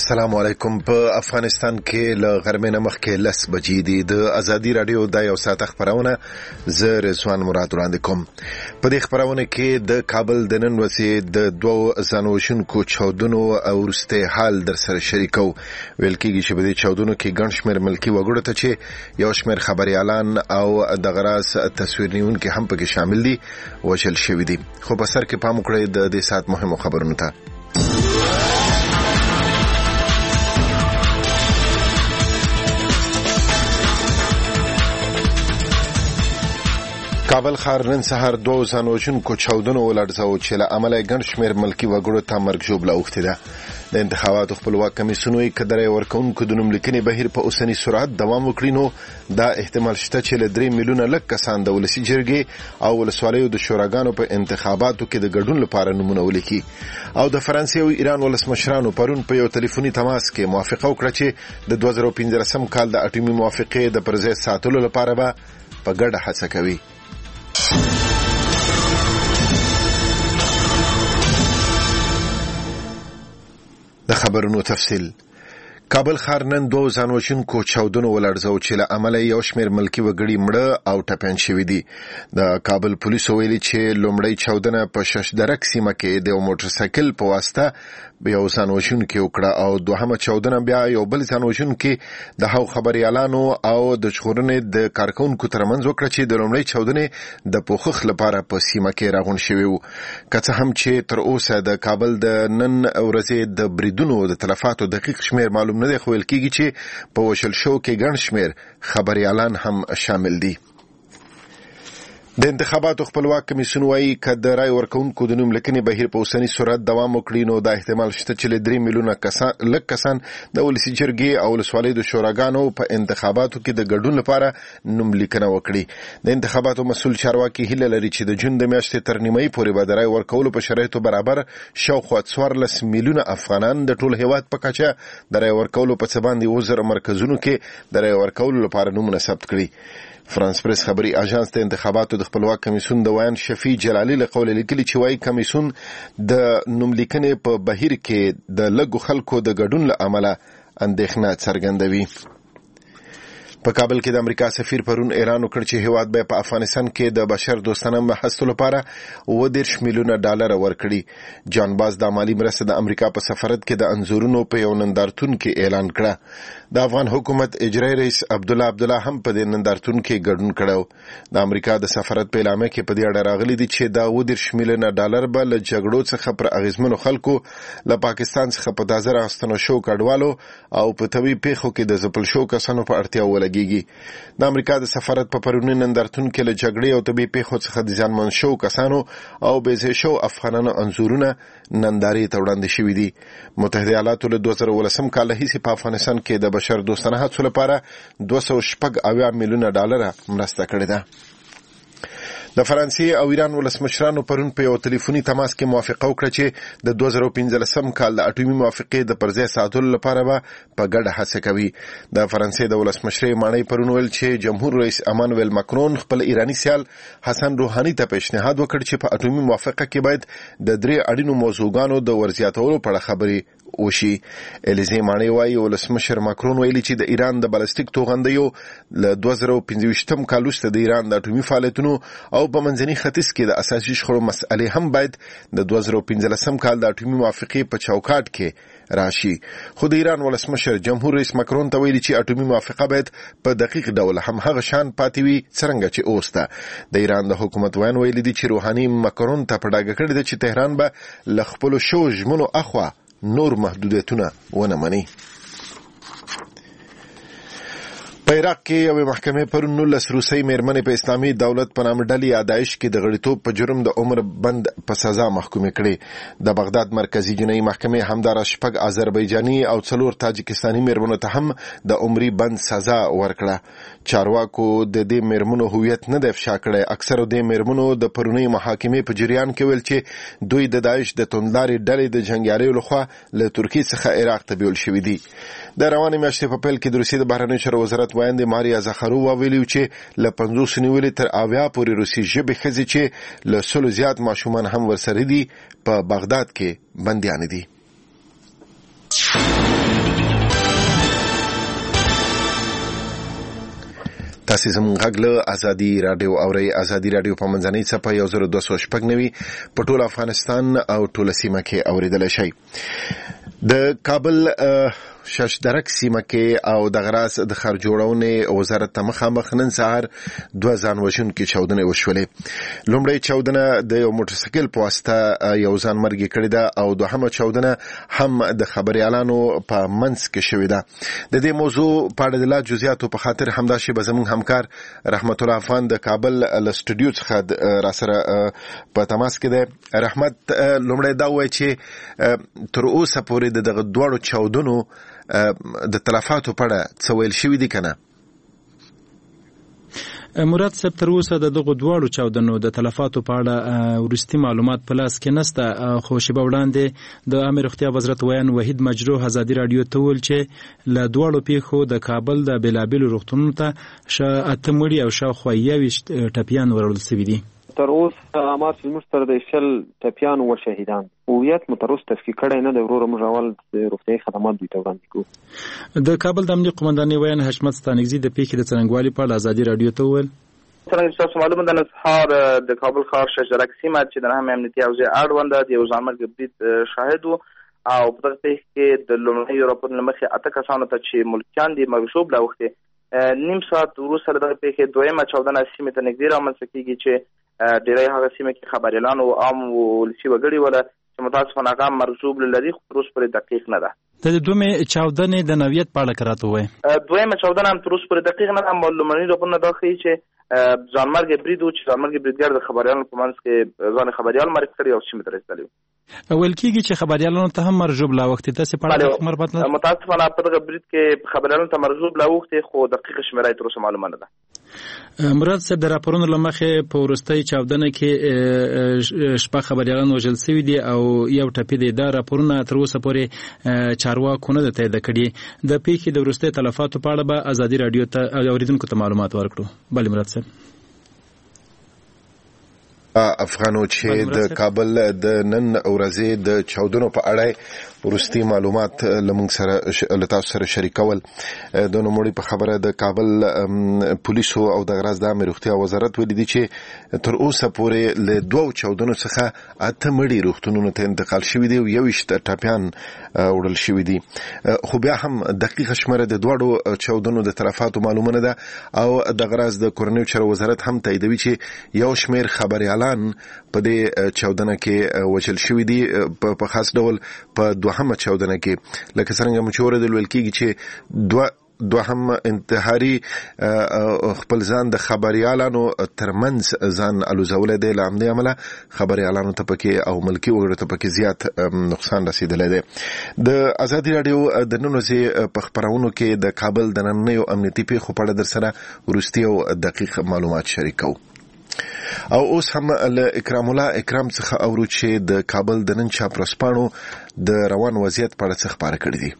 السلام علیکم. په افغانستان کې له غرمې نه مخکې 10 بجې دي. د ازادي رادیو د یو ساعت خبرونه زه رضوان مراد وړاندې کوم. په دې خبرونه کې د کابل د نن ورځې د دوو ځانوژونکو چاودنو او وروسته حال در سره شریکو. ویل کېږي چې په دې چاودنو کې ګڼ شمېر ملکي وګړو ته چې یو شمېر خبريالان او د غراس تصویر نیونکي هم پکې شامل دي وژل شوي دي. خو په سر کې پام وکړئ د دې ساعت مهمو خبرونو ته. کابل ښار نن سهار دوه ځانوژونکو چاودنو ولړزاوه چې له امله ګڼ شمېر ملکي وګړو ته مرګ ژوبله اوښتې ده. د انتخاباتو خپلواک کمیسیون وایي که د رایې ورکوونکو د نوملیکنې بهیر په اوسني سرعت دوام وکړي نو دا احتمال شته چې له 3 میلیونه لږ کسان د ولسي جرګې او ولسوالیو د شوراګانو په انتخاباتو کې د ګډون لپاره نومونه ولیکي. او د فرانسې او ایران ولسمشرانو پرون په یو ټلیفوني تماس کې موافقه وکړه چې د 2015 کال د اټومي موافقې د پر ځای ساتلو لپاره به په ګډه هڅه کوي. د خبرونو تفصیل. کابل ښار نن دوه ځانوژونکو چاودنو ولړزاوه چې له امله یو شمېر ملکي وګړي مړه او ټپیان شوي دي. د کابل پولیسو ویلي چې لومړی چاودنه په ششدرک سیمه کې د یو موټر سایکل په واسطه یو ځانوژونکی وکړه او دوهمه چاودنه بیا یو بل ځانوژونکی د هغو خبريالانو او د ژغورنې د کارکونکو ترمنځ وکړه چې د لومړۍ چاودنې د پوښښ لپاره په سیمه کې راغونډ شوي وو. که څه هم چې تر اوسه د کابل د نن ورځې د بریدونو د تلفاتو دقیق شمېر معلوم نه دی، خو ویل کېږي چې په وژل شوو کې ګڼ شمېر خبريالان هم شامل دي. د انتخاباتو خپلواک کمیسیون وایي که د رای ورکوونکو د نوملیکنې بهیر په اوسني سرعت دوام وکړي نو دا احتمال شته چې له 3 میلیونه لږ کسان د ولسي جرګې او ولسوالیو د شوراګانو په انتخاباتو کې د ګډون لپاره نوملیکنه وکړي. د انتخاباتو مسؤل چارواکي هیله لري چې د جون د میاشتې تر نیمایي پورې به د رای ورکولو په شرایطو برابر شاوخوا 14 میلیونه افغانان د ټول هیواد په کچه د رای ورکولو په څه باندې 1000 مرکزونو کې د رای ورکولو لپاره نومونه ثبت کړي. فرانس پریس خبري اژانس د انتخاباتو د خپلواک کمیسیون د ویان شفیع جلالی له قوله لیکلي چې وايي کمیسیون د نوملیکنې په بهیر کې د لږو خلکو د ګډون له امله اندېښنه څرګندوي. په کابل کې د امریکا سفیر پرون اعلان وکړ چې هیواد به په افغانستان کې د بشر دوستانه محصول لپاره 20 میلیونه ډالر ورکړي. جان باز د مالی مرسته د امریکا په سفارت کې د انځورونو په یو نندارتون کې اعلان کړ. د افغان حکومت اجرایی رئیس عبدالله هم په دې نندارتون کې ګډون کړو. د امریکا د سفارت په اعلامیه کې په دې اړه راغلي دي چې دا 20 میلیونه ډالر به له جګړو څخه پر اغیزمنو خلکو له پاکستان څخه په تازه راستنو شو کډوالو او په طبي پیښو کې د ځپل شو کسانو په اړتیا ولګي. د امریکا د سفارت په پرونی نندارتون کې له جګړې او طبي پیښو څخه د ځانمن شو کسانو او بېځای شو افغانانو انځورونه نندارې ته وړاندې شوي دي. متحده ایالاتو له 2018 کال راهیسې په افغانستان کې د بشر دوستانه هڅو لپاره 280 میلیونه ډالر مرسته کړې ده. د فرانسې او ایران ولسمشرانو پرون په یو ټلیفوني تماس کې موافقه وکړه چې د 2015 کال د اټومي موافقې د پر ځای ساتلو لپاره به په ګډه هڅه کوي. د فرانسې د ولسمشرۍ ماڼۍ پرون ویل چې جمهور رئیس امانویل ماکرون خپل ایرانی سیال حسن روحاني ته پیشنهاد وکړ چې په اټومي موافقه کې باید د 3 اړینو موضوعګانو د ورزیاتولو په اړه خبرې وشي. الیزې ماڼۍ وايي ولسمشر ماکرون ویلي چې د ایران د بالستیک توغندیو له 2015 کال وروسته د ایران د اټومي فعالیتونو او په منځني ختیځ کې د اساسي شخړو مسئلې هم باید د 2015 کال د اټومي موافقې په چوکاټ کې راشي. خو د ایران ولسمشر جمهور رئیس ماکرون ته ویلي چې اټومي موافقه باید په دقیق ډول هم هغه شان پاتې وي څرنګه چې اوس ده. د ایران د حکومت ویان ویلي دي چې روحاني ماکرون ته په ډاګه کړی دی چې تهران به له خپلو شو ژمنو اخوا نور محدودیتونه ونه مني. په عراق کې یوې محکمې پرون 19 روسۍ میرمنې په اسلامي دولت په نامه ډلې داعش کې د غړیتوب په جرم د عمر بند په سزا محکومې کړې. د بغداد مرکزی جنایي محکمې همداراز 6 آذربایجاني او 4 تاجکستاني میرمنو ته هم د عمري بند سزا ورکړه. چارواکو د دې میرمنو هویت نه دی افشا کړی. اکثره د میرمنو د پرونی محاکمې په جریان کې ویل چې دوی د داعش د توندلارې ډلې د جنګیالیو لخوا له ترکیې څخه عراق ته بیول شوي دي. د روانې میاشتې په پیل کې د روسیې د بهرنیو چارو وزارت وایند ماریا زخارووا ویلي چې له 50 نیولې تر 80 پورې روسي ژبې ښځې چې له 100 زیات ماشومان هم ورسره دي په بغداد کې بندیان دي. تاسو زموږ غږ له ازادي رادیو اوري. ازادي رادیو په منځنۍ صفحه 1290 په ټول افغانستان او ټول سیمه کې اوریدل شي. د کابل شاشدرک سیمه کې او د غراس د خار جوړونې وزارت ته مخامخ نن سهار 2 ځانوژونکي چاودنې وشولې. لومړی چاودنه د یو موټرسایکل په واسطه یو ځان مرګ کړی ده او دوهمه چاودنه هم د خبريالانو په منځ کې شوې ده. د دې موضوع په اړه د لا جزئیاتو په خاطر همدا شی به زموږ همکار رحمت الله افغان د کابل له سټوډیو څخه را سره په تماس کې ده. رحمت، لومړی دا وایي چې تر اوسه پورې دغه دوړو چاودنو د تلفاتو په اړه څه ویل شوي دي کنه؟ مراد صاحب، تر اوسه دغه دواړو چاودنو د تلفاتو په اړه وروستي معلومات په لاس کې نشته، خو شیبه وړاندې د عامه روغتیا وزارت ویان وحید مجروح ازادي رادیو ته ویل چې له دواړو پیښو د کابل د بېلابېلو روغتونونو ته 8 مړي او شاوخوا 21 ټپیان وړل شوي دي. تر اوسه امار چې موږ سره د 10 ټپیان او شهیدان هویت متروس تفکیک کړی نه دی. وروره موږ اول روغتیايي خدمات دوی ته وړاندې کوو. د کابل د امنیه قومندانۍ ویان حشمت ستانکزي د پیښې د څرنګوالي په اړه ازادي رادیو ته وویل: څنګه تاسو معلومه ده، نن سهار د کابل ښار شاشدرک سیمه چې د نهم امنیتي حوزې اړوند د یو ځانمرګي برید شاهد وو او په دغه پیښه کې د لومړني راپور لمخې 8 کسانو ته چې ملکیان دي مغشوب لاوختي نیم ساعت وروسته دغه پیښې دویمه چاودنه سیمه ته نږدې رامنځته کیږي چې ډیری هغه سیمه کې خبريالان او عام ولسی وګړي ولا چې متاسفانه هغه مرزوب لري خو تر اوسه پورې دقیق نه ده. د دومره چاودنې د نوعیت په اړه کراته وای. دویمه چاودنه هم تر اوسه پورې دقیق نه ده. معلوماتي راپورونه دا ښیي چې ځانمرګي برید او چې ځانمرګي بریدګر د خبريالانو په منځ کې ځان خبريال معرفي کړی او سیمه ته رسیدلی. ویل کېږي چې خبريالانو ته هم مرجوب لا وخت تاسو په اړه معلومات نه متاسفانه په دغه برید کې خبريالانو ته مرجوب لا وخت خو دقیق شمیره تر اوسه معلومه نه ده. مراد صاحب، د راپورونو لمخې په ورستۍ چاودنه کې شپه خبريالان وژل شوي دي او یو ټپي دی. دا راپورونه تر اوسه پورې چارواکو نه تایید کړي. د پیښې د ورستۍ تلفاتو په اړه به ازادي رادیو ته اوریدونکو ته معلومات ورکړو. بله مراد صاحب، افغانو چې د کابل د نن ورځې د چاودنو په اړه ورستي معلومات لمونږ سره لتاسو سره شریکول. د نوموړي په خبره د کابل پولیسو او د غراس د عامه روغتیا وزارت ویلي دي چې تر اوسه پورې له 2 چاودنو څخه 8 مړي روغتونونو ته انتقال شوي دي او 21 ټپیان وړل شوي دي. خو بیا هم دقیقه شمېره د 2 چاودنو د تلفاتو معلومه نه ده او د غراس د کورنیو چارو وزارت هم تاییدوي چې یو شمېر خبريالان په دې چاودنه کې وژل شوي دي، په خاص ډول په دوهمه چاودنه کې لکه څنګه مشوره د ویل کېږي چې دوهم انتحاري خپل ځان د خبريالانو ترمنځ ځان الوزول دی. له همدې امله خبريالانو ته پکې او ملکي وګړو ته پکې زیات نقصان رسیدلی دی. د ازادي رادیو د نن ورځې په خبرونو کې د کابل د نننیو امنیتي پیښو په اړه در سره وروستي او دقیق معلومات شریکو. او اوس هم له اکرام الله اکرام څخه اورو چې د کابل د نن چاپ رسپانو د روان وضعیت په اړه څه خبره کړې دي.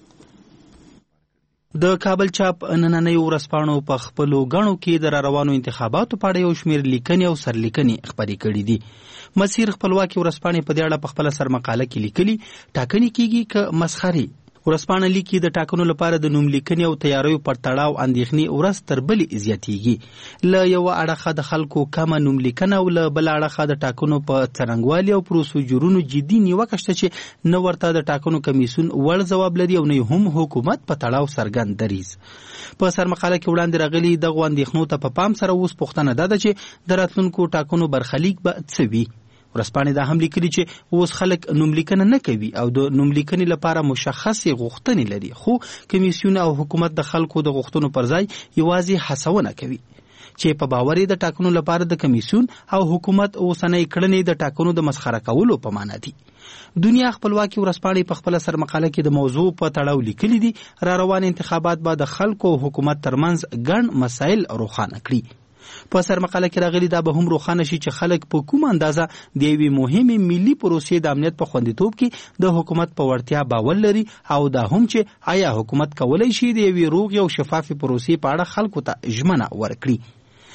د کابل چاپ نننۍ ورځپاڼو په خپلو غاڼو کې د روانو انتخاباتو په اړه یو شمېر لیکنې او سرلیکنې خپرې کړې دي. مسیر خپلواکي ورځپاڼې په دې اړه په خپله سرمقاله کې لیکلي ټاکنې کېږي که مسخري. ورځپاڼه لیکي د ټاکنو لپاره د نوم لیکنې او تیاریو پر تړاو اندېښنې ورځ تر بلې زیاتېږي. له یو اړخه د خلکو کمه نوم لیکنه او له بل اړخه د ټاکنو په څرنګوالي او پروسیجرونو جدي نیوکه شته چې نه ورته د ټاکنو کمیسیون وړ ځواب لري او نه هم حکومت په تړاو څرګند دریځ. په سرمقاله کې وړاندې راغلي دغو اندېښنو ته په پام سره اوس پوښتنه ده چې د راتلونکو ټاکنو برخلیک به څه وي. ورځپاڼې دا هم لیکلي چې اوس خلک نوملیکنه نه کوي او د نوملیکنې لپاره مشخصې غوښتنې لري، خو کمیسیون او حکومت د خلکو د غوښتنو پر ځای یوازې هڅونه کوي چې په باور د ټاکنو لپاره د کمیسیون او حکومت اوسنۍ کړنې د ټاکنو د مسخره کولو په معنا دي. دنیا خپلواکي ورځپاڼې په خپل سرمقاله کې د موضوع په تړاو لیکلي دي را روان انتخابات به د خلکو او حکومت ترمنځ ګڼ مسایل روښانه کړي. په سرمقاله کې راغلي دا به هم روښانه شي چې خلک په کوم اندازه د یوې مهمې ملي پروسې د امنیت په خوندیتوب کې د حکومت په وړتیا باور لري او دا هم چې آیا حکومت کولی شي د یوې روغې او شفافې پروسې په اړه خلکو ته ژمنه ورکړي.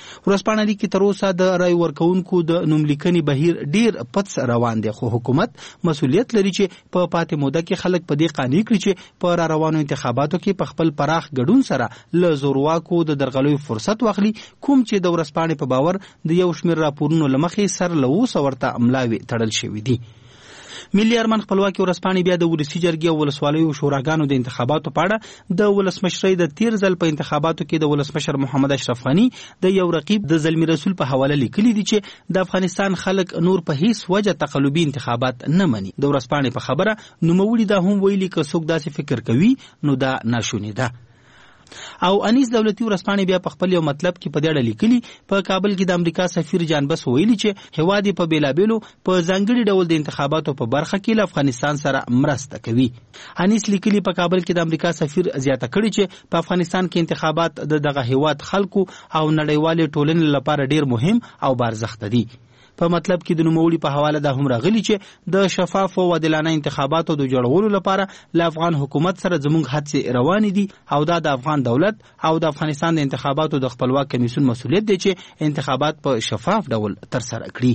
ورځپاڼه لیکي تر اوسه د رای ورکوونکو د نوملیکنې بهیر ډیر پڅ روان دی، خو حکومت مسؤلیت لري چې په پاتې موده کې خلک په دې قانع کړي چې په را روانو انتخاباتو کې په خپل پراخ ګډون سره له زورواکو د درغلیو فرصت واخلي، کوم چې د ورځپاڼې په باور د یو شمېر راپورونو له مخې سر له اوسه ورته املاوې تړل شوي دي. ملي ارمان خپلواکي ورځپاڼې بیا د ولسي جرګې او ولسوالیو شوراګانو د انتخاباتو په اړه د ولسمشرۍ د تیر ځل په انتخاباتو کې د ولسمشر محمد اشرف غني د یو رقیب د زلمی رسول په حواله لیکلي دي چې د افغانستان خلک نور په هیڅ وجه تقلبي انتخابات نه مني. د ورځپاڼې په خبره نوموړي دا هم ویلي که څوک داسې فکر کوي نو دا ناشونی ده. او انیس دولتي ورځپاڼې بیا په خپل یو مطلب کې په دې اړه لیکلي، په کابل کې د امریکا سفیر جان بس ویلي چې هیواد په بیلابیلو په ځانګړي ډول د انتخاباتو په برخه کې له افغانستان سره مرسته کوي. انیس لیکلي په کابل کې د امریکا سفیر زیاته کړي چې په افغانستان کې انتخابات د دغه هیواد خلکو او نړیوالې ټولنې لپاره ډیر مهم او بارزښت دي. په مطلب کې د نوموړي په حواله دا هم راغلي چې د شفاف او عادلانه انتخاباتو د جوړولو لپاره له افغان حکومت سره زموږ هڅې روانې دي او دا د افغان دولت او د افغانستان د انتخاباتو د خپلواک کمیسیون مسؤلیت دی چې انتخابات په شفاف ډول ترسره کړي.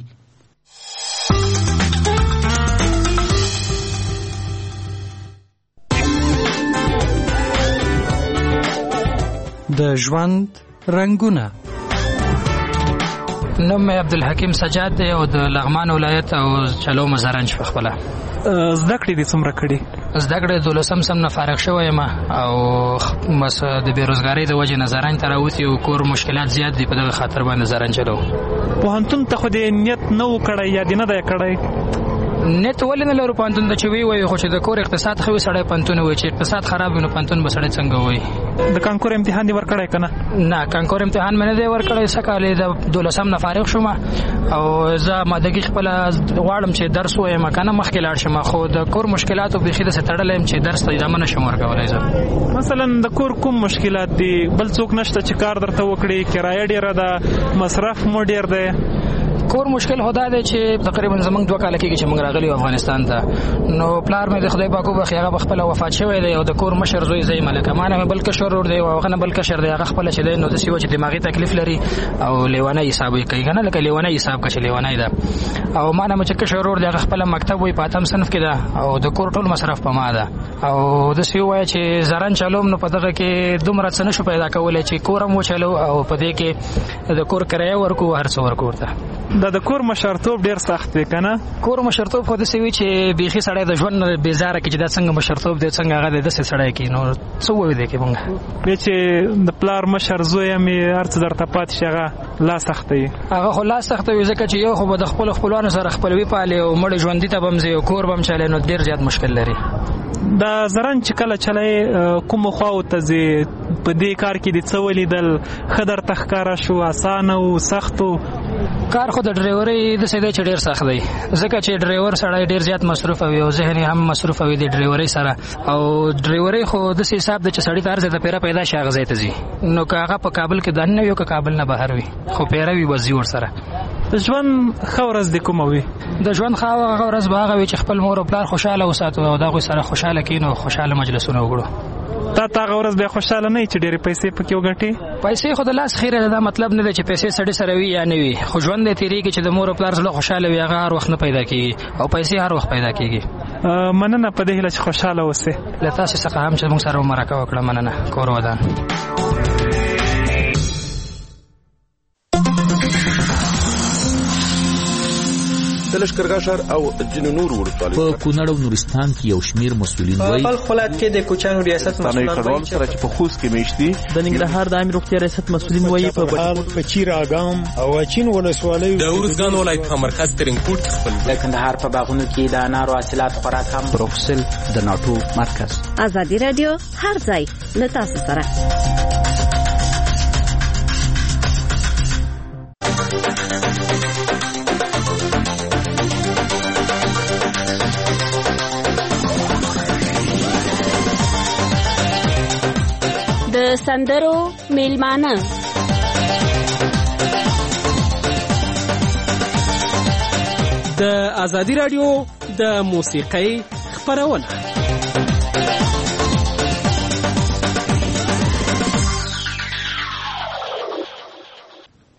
د ژوند رنگونه. نوم مې عبدالحکیم سجاد دی او د لغمان ولایت او چلو مزارنج په خپله. زده کړې دې څومره کړي؟ زده کړې 12 سم نه فارغ شوی یم او بس د بېروزګارۍ د وجې نه زرنج ته راوتي او کور مشکلات زیات دي، په دغه خاطر باندې زرنج چلو. پوهنتون ته خو دې نیت نه و کړی یا دې نه دی کړی؟ نیت ولې نه لرو پوهنتون ته چې وایي، خو چې د کور اقتصاد ښه وي سړی پوهنتون وایي، چې اقتصاد خراب وي نو پوهنتون به سړی څنګه وایي. د کانکور امتحان دې ورکړی که نه؟ نه کانکور امتحان مې نه دی ورکړی، څه کال د 12 نه فارغ شوم او زه مادګي خپله غواړم چې درس ووایم که نه مخکې لاړ شم، خو د کور مشکلاتو بیخي داسې تړلی یم چې درس ته ادامه نه شم ورکولی. زه مثلا د کور کوم مشکلات دي؟ بل څوک نشته چې کار درته وکړي؟ کرایه ډېره ده، مصرف مو ډېر دی؟ کور مشکل خدا دی چې تقریبا زمونږ 2 کال کېږي چې موږ راغلي افغانستان ته، نو پلار مې د خدای پاک وبخښي هغه خپل وفات شوی دی او د کور مشر زوی زوی ملک مانه مې بل کشر ور دی او هغه نه بل کشر دی، هغه خپل چې دی نو د سیو چې دماغي تکلیف لري او لیوانه حساب کوي کنه، لکه لیوانه حساب کښ لیوانه ده او مانه مې چې کشر ور دی هغه خپل مکتب وي په 8م صنف کې ده او د کور ټول مصرف په ما ده او د سیو وای چې زرن چلوم نو په دغه کې دومره څه نشو پیدا کولای چې کورم وچلو او په دې کې د کور کرایه ورکو هر څه ورکو ورته. د کور مشرتوب ډیر سخت دی کنه؟ کور مشرتوب خو د سوي چې بیخي سړی د ژوند بیزاره کې چې دا څنګه مشرتوب دی څنګه هغه د سړی کې نو څه وایي دی کې مونږ به چې د پلار مشر زوی مې هر څه درته پات شغه لا سخت دی. هغه خو لا سخت وي ځکه چې یو خو د خپل خپلوانو سره خپلوي پالي او مړ ژوندۍ ته بم زی او کور بم چلے نو ډیر زیات مشکل لري. دا زرن چې کله چلای کوم خواو ته زی په دې کار کې د څه ولیدل خدر تخکارا شو اسانه او سختو؟ کار خو د ډرایورۍ د سیده چې ډیر سخت دی ځکه چې ډرایور سړی ډیر زیات مصروف وي او ذهني هم مصروف وي د ډرایورۍ سره او ډرایورۍ خو د حساب د چې سړی تر ځای ته پیدا شي هغه ځای ته ځي نو که هغه په کابل کې دنه یو که کابل نه بهر وي خو پیروي وزي ور سره. د ژوند خورز د کوم وي؟ د ژوند خورز به هغه وي چې خپل مور او پلار خوشاله وساتو او دا غو سره خوشاله کینو خوشاله مجلسونه وګړو. تا غورز به خوشاله نه چې ډېرې پیسې پکې وګټي؟ پیسې خو د لاس خیره دا مطلب نه دی چې پیسې سړی سره وي یا نه وي خو ژوند دې تیریږي چې د مور او پلار سره خوشاله وي هغه هر وخت نه پیدا کیږي او پیسې هر وخت پیدا کیږي. مننه په دې هیله چې خوشاله اوسې. له تاسو څخه هم چې موږ سره مرکه وکړه مننه. کور ودان. د لشکرګاه او ځینو نور ولسوالیو په کونړ او نورستان کې یو شمیر مسؤلین وایي په خپلات کې د کوچانو ریاست مسؤلین سره چې په خوست کې میشتي د ننګرهار د عامه روغتیا ریاست مسؤلین وایي په چیر اګام او چین ولسوالیو د ورزګان ولایت په مرکز ترینکوټ خپل د کندهار په باغونو کې د انارو حاصلات خوراک هم پروفسل د ناټو مرکز. ازادي رادیو هر ځای له تاسو سره. د سندرو میلمانه د ازادي رادیو د موسیقۍ خبرونه.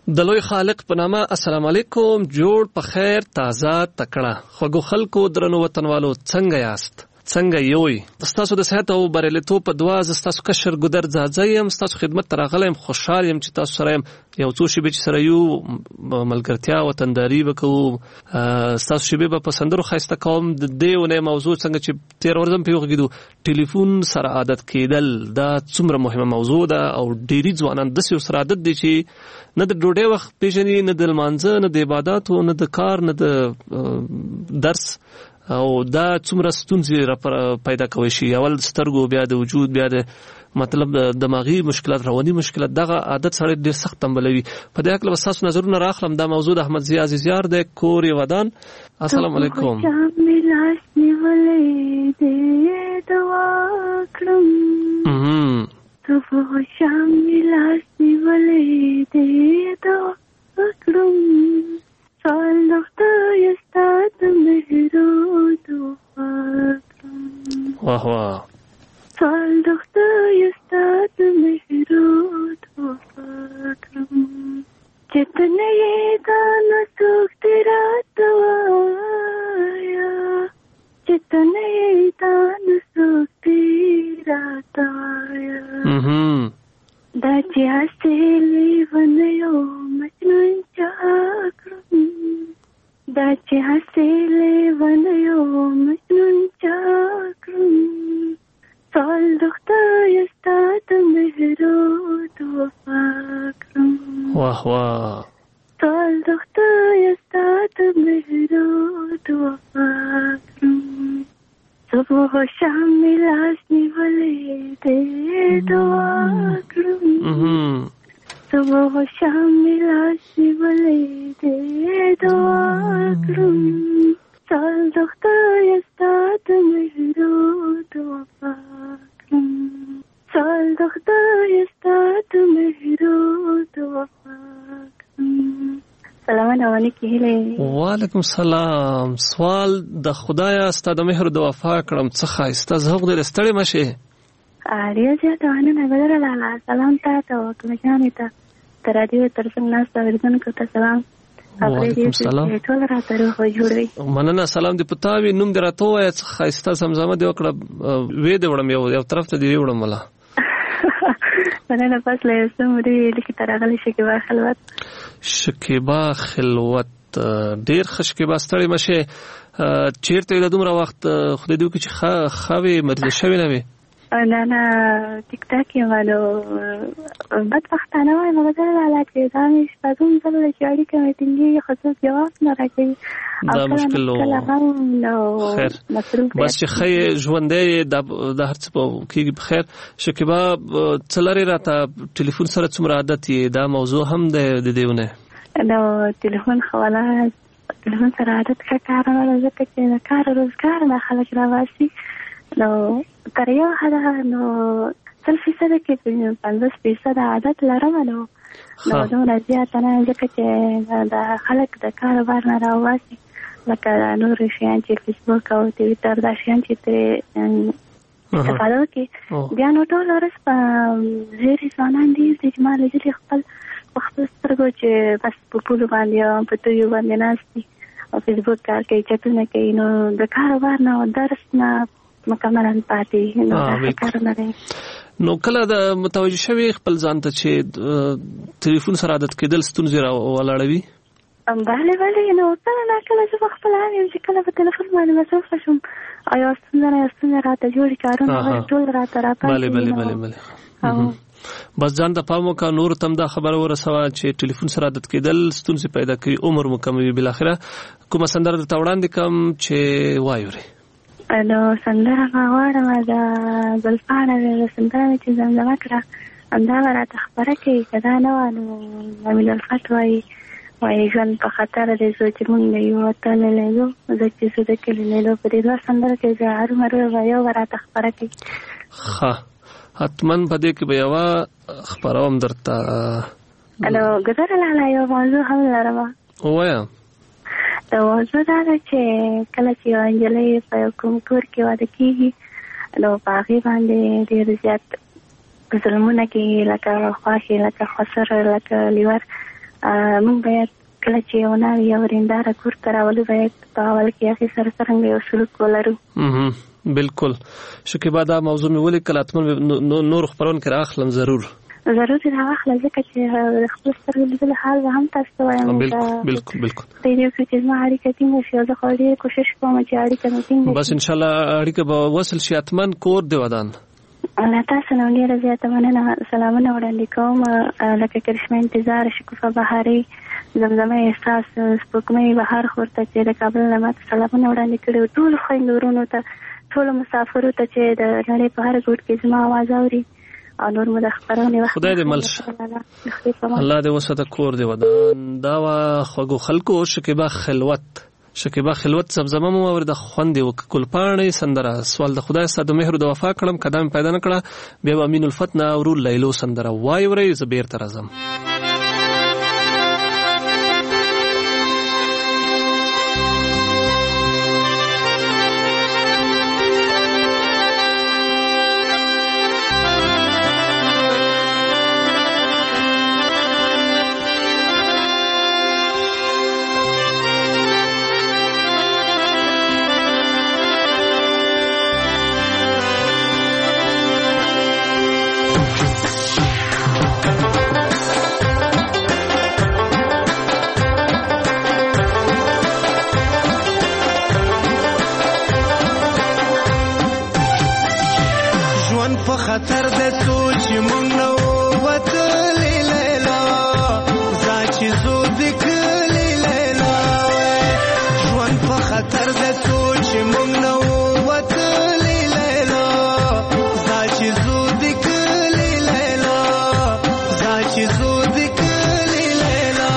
د لوی خالق په نامه السلام علیکم. جوړ په خیر تازه تکړه خوږو خلکو درنو وطنوالو څنګه یاست؟ څنګه یوي؟ ستاسو د صحت او بریالیتوب په دعا زه ستاسو کشر ګودر ځاځی یم. ستاسو خدمت ته راغلی یم. خوشحال یم چې تاسو سره یم. یو څو شیبې چې سره یو ملګرتیا وطنداري به کوو. ستاسو شیبې به په سندرو ښایسته کوم. د دې اونۍ موضوع څنګه چې تېره ورځ هم پرې وغږېدو، ټلیفون سره عادت کېدل دا څومره مهمه موضوع ده او ډېری ځوانان داسې ورسره عادت دي چې نه د ډوډۍ وخت پېژني، نه د لمانځه، نه د عباداتو، نه د کار، نه د درس، او دا څومره ستونزې پیدا کوي شي. اول سترګو، بیا د وجود، بیا د مطلب د دماغي مشکلات، رواني مشکلات. دغه عادت سره ډېر سخت تنبلوي. په دې اړه به ستاسو نظرونه راخلم. دا موضوع د احمد ضیا عزیزیار دی، کور یې ودان. السلام علیکم. سال دخته یستاد مهرود و فاکرم. واه واه. سال دخته یستاد مهرود و فاکرم. چتنه دان سوخت رات وایا، چتنه دان سوخت رات وایا. دا چې حاصلې ونیو مجنون چاکرم، دا چې حاصلې ونیو مجنون چاکرم. سال دخته یستا د مهرود و فاکرم. واه واه. سال دخته یستا د مهرود و فاکرم. صبح و شام لاس نیولې دې دعا کړم. صبح و شام لاس نیولې دې دعا کړم. سال دخته یستا د مهرود و فاکرم. سال دخته یستا د مهرود و فاکرم. سلام علیکم. هیله. وعلیکم السلام. سوال د خدایا ستاسو د مهر د وفا کړم څه ښایسته زوق دې ستړي مشه. اړیا ځه ته نه بدل لاله. سلام تاسو کوم ځانې ته تر دې تر څنګه ناس ورزن کو ته سلام. وعلیکم السلام. ټول راته خو جوړوي. مننه. سلام دې پتاوي. نوم دې راته وای څه ښایسته سمزمه دې وکړه. وې دې وړم یو طرف ته دې وړم ولا. مننه. پس له سموري لیکي تر غلي شکیبا خلوت. شکیبا خلوت ډیر خشکیبا ستړي مشه. چیرته د دومره وخت خدای دې چې خوي مرزه شوی نه وي. نه ټیک ټاک یې والو بدبختانه وای نو بدل علاقه دا مش پاتون سره چې اړیکه مې ټینګي خصوص جواب نه راکړي. دا مشکل نو خیر بس چې خې ژوندې د هرڅ په کې بخیر. شکیبا څلری راته ټلیفون سره څومره عادت یې دا موضوع هم د دیونه نو ټلیفون خواله ټلیفون سره عادت ښه کار نه ځکه چې د کار روزګار نه خلک راواسي. نو تر یو حده نو 100% کې 50% عادت لرم. نو دومره زیاته نه ځکه چې د خلک د کاروبار نه راواسي لکه نور شیان چې فیسبوک او ټویټر دا شیان چې ترې استفاده وکړي. بیا نو ټول ورځ په زیري ځوانان دي چې ما لیدلي خپل سترګو چې بس په پولو باندې او په تویو باندې ناستي او فیسبوک کار کوي، چټونه کوي. نو د کاروبار نه او درس نه مکمل پاتې نو دا کار نه دی. نو کله د متوجه شوی خپل ځان ته چې ټلیفون سره عادت کېدل ستونزې ولاړوي؟ بله نو کله چې خپل هم یم چې کله په ټلیفون باندې مصروفه شم او یو ستونزه راته جوړي کارونه ټول راته راپاتې. بله بس ځان د پام وکړه. نور تم دا خبره ورسوه چې ټلیفون سره عادت کېدل ستونزې پیدا کوي، عمر مو کموي. بالاخره کومه سندره درته وړاندې کړم چې وایورئ؟ نو سندره غواړم د ګلپاڼه د سندره مې چې زمزمه کړه همدا به راته خبره کوي. که دا نه وه نو امین الفت وایي ژوند په خطر دی زه چې مونږ د یو وطن لیدو زه چې زه د کلي لیدو. په دې دوه سندره کې زه هرومرو به یو به راته خبره کوي. ښه حتما په دې کې به یوه خپروم درته. نو ګذره لاله یو موضوع هم لرم. ووایه. د موضوع دا ده چې کله چې یو نجلۍ په یو کوم کور کې واده کېږي نو په هغې باندې ډېر زیات ظلمونه کوي، لکه خواښې، لکه خسر، لکه لیور موږ باید کله چې یو نوی یا ورېنداره کور ته راولو باید په اول کې هغې سره څرنګه یو سلوک ولرو. بالکل. شکیبا دا موضوع مې ولیکل، حتما نور خپرونکي راخلم ضرور ضروري راواخله، ځکه چې خپل سترګو لیدلو حال به هم تاسو ته وایم. بالکل بالکل. د دې وکړو چې زما اړیکه ټینګه شي او زه خو ډېر کوشش کوم چې اړیکه مې ټینګه شي. بس انشاءالله اړیکه به وصل شي. حتما کور دې ودان. له تاسو نه ډېره زیاته مننه. سلامونه وړاندې کوم لکه کرشمه انتظار، شکوفه بهاري، زمزمه احساس، سپوږمۍ بهار خورته چې د کابل نه ماته سلامونه وړاندې کړي، ټولو خویندو ورونو ته، ټولو مسافرو ته چې د نړۍ په هر ګوټ کې زما آواز اوري او نور مو د خپرونې وخت. خدای دې مل شه، الله دې وساته، کور دې ودان. دا خوږو خلکو شکیبا خلوت زمزمه مو ورده خوندې وک ګلپاڼې سندره سوال د خدای ستاسو د مهر د وفا کړم قدم پیدا نکړه بیا امین الفتنا او لیلو سندره وای ورې زبیر تر اعظم. خطر د سوچ مونږ نو وتلې لیلا ځکه زو دکلې لیلا ژوند په خطر د سوچ مونږ نو وتلې لیلا ځکه زو دکلې لیلا ځکه زو دکلې لیلا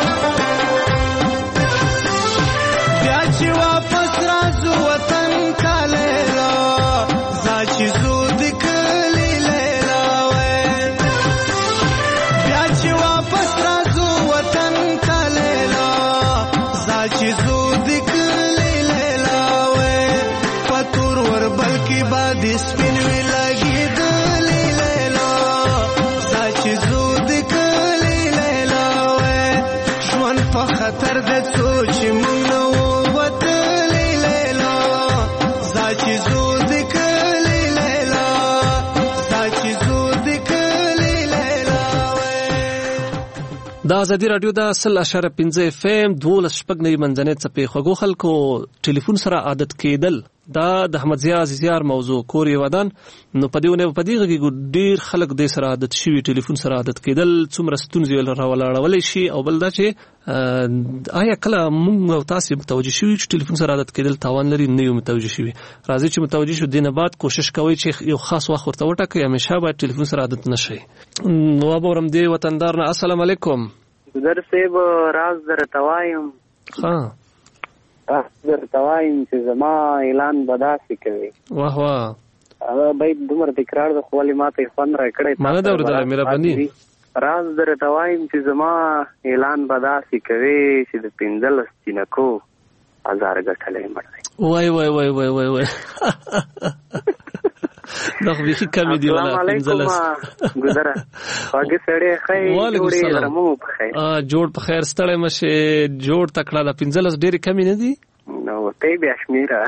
چې واپس راځو وطن ته خطر د سوچ مونږ نو وتلی لیلا زاچ زود کلی لیلا زاچ زود کلی لیلا. د ازادي رادیو د 100.5 FM 12 شپږ نوي منځنۍ څپې خوږو خلکو ټلیفون سره عادت کېدل دا د احمد ضیاء عزیزیار موضوع کور یې ودان نو په دې غږی ډیر خلک د سره عادت شوي ټلیفون سره عادت کېدل څومره ستونزې راولاړولی شي او بل دا چې آیا کله موږ او تاسو متوجه شوي چې ټلیفون سره عادت کېدل تاوان لري نه یو متوجه شوي راځي چې متوجه شو دینه بعد کوشش کوي چې یو خاص وخت ورته وټاکئ همیشه باید ټلیفون سره عادت نشي. نو ابورم دی وطندار نه السلام علیکم در سیب راز در توایم در توایم چې زما اعلان بداسي کوي واه واه باید دومره تکرار د خپل ماته فن را کړی مانه دا ورته مهرباني راز در توایم چې زما اعلان بداسي کوي چې د 15 جنکو هزار غټلې مړ وای وای وای وای وای وای دا خو به کمی دی ولا 15 ګذره هغه سړی خیر جوړې درمو په خیر جوړ په خیر ستړی مشه جوړ تکړه د 15 ډېری کمی نه دی نو ته بیا شمیره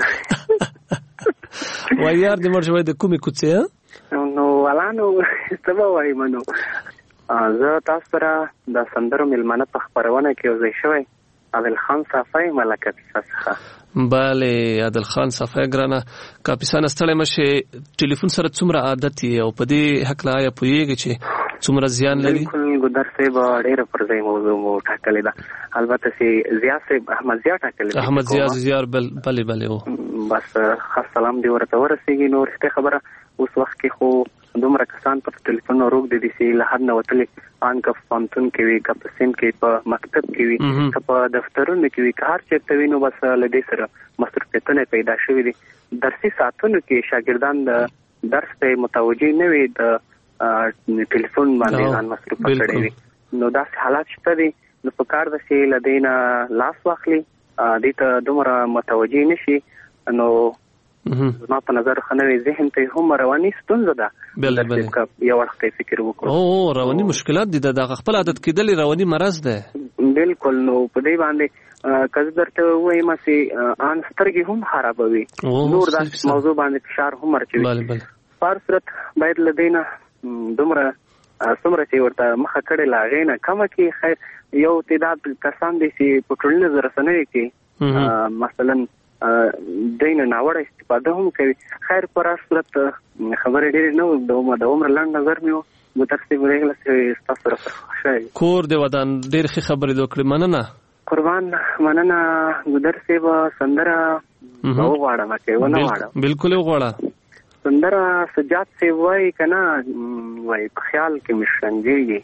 وای یار دې مرجوي د کومې کوڅه نو ولانو سبا وای منو زه تاسو سره د سندرو ملمنه په خبرونه کې وځي شوی عادل خان صافی ملکت څخه بله عادل خان صافی ګرانه کاپیسان ستړی مشه ټلیفون سره څومره عادت او په دې حق لا یا پوهیږي چې څومره زیان لري بالکل ګدر صاحب ډېر پر ځای موضوع مو ټاکلې ده البته چې ضیاء صاحب احمد ضیاء ټاکلې احمد ضیاء زیار بله او بس خاص سلام دی ورته ورسېږي نو رښتیا خبره اوس وخت کې خو دومره کسان په ټلیفون روک دي چې له حد نه وتلې ان کف پانتون کې وي کپ سین کې په مکتب کې وي کپ دفترونو کې وي کار چېرته وي نو بس لدې سره مصروفیتونه پیدا شوي دي درسي ساعتونو کې شاګردان د درس ته متوجه نه وي د ټلیفون باندې ځان مصروف کړي وي نو دا حالات شته دي نو په کار د شي لدینا لاس واخلي دې ته دومره متوجه نشي نو ما په نظر خنوي ذهن ته هم رواني ستونزه ده بل یو وخت فکر وکړو او رواني مشکلات دي د خپل عادت کېدل رواني مرض ده بالکل نو په دې باندې کله درته وایم چې ان سترګې هم خرابوي نور د موضوع باندې فشار هم ورچوي پر صورت باید لدینا دومره څومره چې ورته مخه کړي لاغې نه کمه کې خیر یو تعداد کسان دي چې په ټولنیزو رسنیو کې مثلا دینه ناوړه استفاده هم کوي خیر پر صورت خبرې ډېرې نه د عمر لاندې نظر میو مترسي ورغله چې تاسو سره شای کور دی ودان ډېر ښه خبرې وکړې مننه قربان مننه ګدر سیب سندره وغواړم چې ونه وغواړم بالکل وغواړه سندره سجاد سی وای کنه وای په خیال کې مشرنجيږي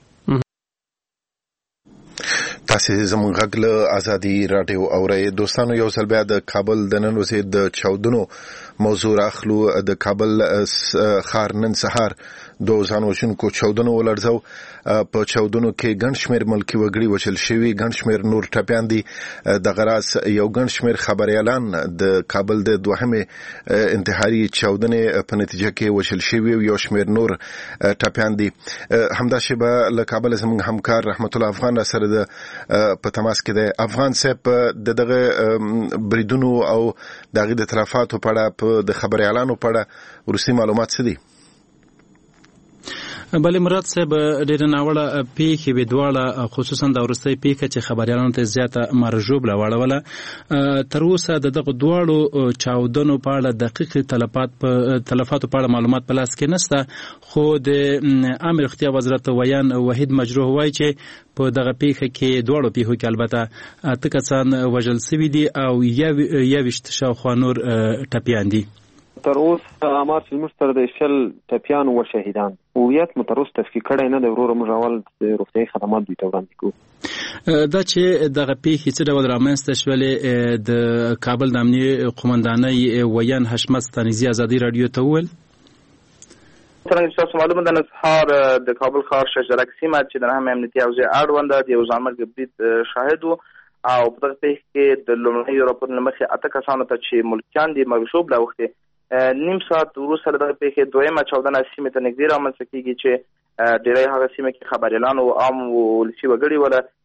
تاسو زموږ غږ له ازادي رادیو اورئ دوستانو یو ځل بیا د کابل د نن ورځې د چاودنو موضوع راخلو د کابل ښار نن سهار 2000 چاودنو ولړزو په چاودنو کې ګڼ شمېر ملکي وګړي وژل شوي ګڼ شمېر نور ټپیان دي د غراس یو ګڼ شمېر خبريالان د کابل د دوهمه انتحاري چاودنې په نتیجه کې وژل شوي یو شمېر نور ټپیان دي همدا شبه له کابل زموږ همکار رحمت الله افغان را سره د په تماس کې د افغان صاحب دغه بریدونو او دغه د تلفاتو په اړه د خبريالانو په اړه ورسي معلومات څه دي بلې مراد صاحب ډېر ناوړه پیښې وې دواړه خصوصا د وروستۍ پیښه چې خبريالانو ته زیاته مرجوب واړوله تر اوسه دغه دواړو چاودنو په اړه دقیق تلفاتو په اړه معلومات په لاس کې نشته خو د عامه روغتیا وزارت ویان وحید مجروح وایي چې په دغه پیښه کې دواړو پیښو کې البته اته کسان وژل شوي دي او یویشت شاوخوا نور ټپیان دي تر اوسه امار چې موږ سره د شل ټپیان او شهیدان هویت مو تر اوسه تفکیک کړی نه دی وروره موږ اول د روغتیایي خدمات دوی ته وړاندې کوو دا چې دغه پیښې څه ډول رامنځته شولې د کابل د امنیې قومندانۍ ویان حشمت ستانکزي ازادي رادیو ته وویل څنګه چې تاسو معلومه ده نن سهار د کابل ښار شجرک سیمه چې د نهم امنیتي حوزې اړوند د یو ځانمرګ برید شاهد وو او په دغه پیښه کې د لومړنیو راپورونو له مخې اته کسانو ته چې ملکیان دي مغشوب راوښتي نیم ساعت وروسته دغه پیښې دویمه چاودنه سیمې ته نږدې رامنځته کېږي چې ډېری هغه سیمه کې خبريالان او عام ولسي وګړي ولا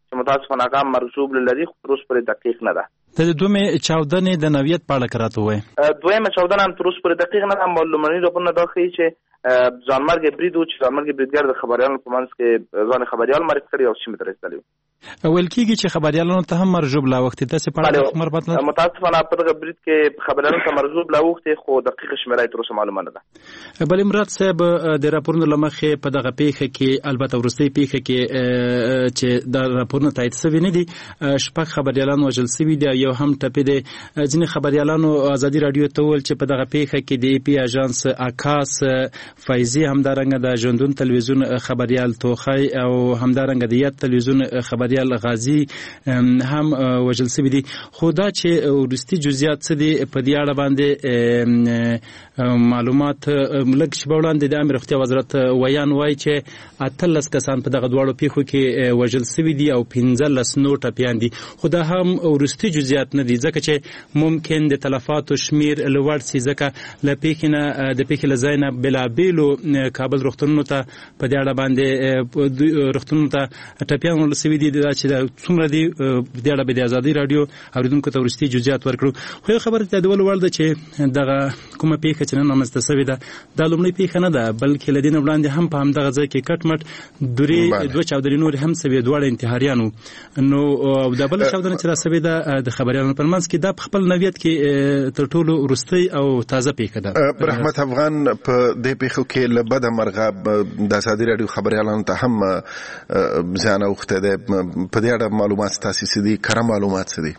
چې متاسفانه هغه مرجوب لري خو تر اوسه پورې دقیق نه ده. د دومې چاودنې د نوعیت په اړه کراته وای دویمه چاودنه هم تر اوسه پورې دقیق نه ده. معلوماتي راپورونه دا ښیي چې ځانمرګ برید و چې ځانمرګ بریدګر د خبريالانو په منځ کې ځان خبريال معرفي کړی او سیمې ته رسېدلی و. ویل کېږي چې خبريالانو ته هم مرجوب لا وخت داسې په اړه خبر پاتله. متاسفانه په دغه برید کې خبريالانو ته مرجوب لا وخت خو دقیق شمیره تر اوسه معلومه نه ده. بل مراد صاحب د راپورونو لمخې په دغه پیښه کې البته ورستۍ پیښه کې چې د راپورونو تایید شوی نه دي شپږ خبريالان وژل شوي دي یو هم ټپي دي. ځینې خبريالانو ازادي رادیو ته ویل چې په دغه پیښه کې د ای پی اژانس اکاس فایزي همدارنګه د ژوندون تلویزیون خبريال توخی او همدارنګه د یاد تلویزیون خبريال غازی هم وژل شوي دي. خو دا چې ورستي جزئیات څه دي په دې اړه باندې معلومات لږ شپه وړاندې د امیر روغتیا وزارت ویان وایي چې 18 کسان په دغه دواړو پیښو کې وژل شوي دي او 15 نور ټپیان دي. خو دا هم ورستي جزئیات نه دي ځکه چې ممکن د تلفاتو شمیر لوړ شي ځکه له پیښې نه د پیښې له ځای نه بېلابېلو کابل روغتونونو ته په دې اړه باندې روغتونونو ته ټپیان وژل شوي دي. دا چې څومره دي د اړه به د ازادي رادیو اوریدونکو ته ورستي جزئیات ورکړو. خو یو خبره د ډول وړ ده چې دغه کومه پیښه چې نن رامنځته شوې ده دا لومړۍ پیښه نه ده بلکې له دې نه وړاندې هم په همدغه ځای کې کټ مټ دوه چاودنې نورې هم شوې دواړه انتحاریان وو. نو دا بله چاودنه چې را شوې ده د خبریالانو په منځ کې دا په خپل نوعیت کې تر ټولو وروستۍ او تازه پیښه ده. رحمت افغان په دې پیښو کې له بده مرغه د ازادي رادیو خبریالانو ته هم ځان اوخته ده. په دې اړه معلومات تاسو څه دي کره معلومات څه دي؟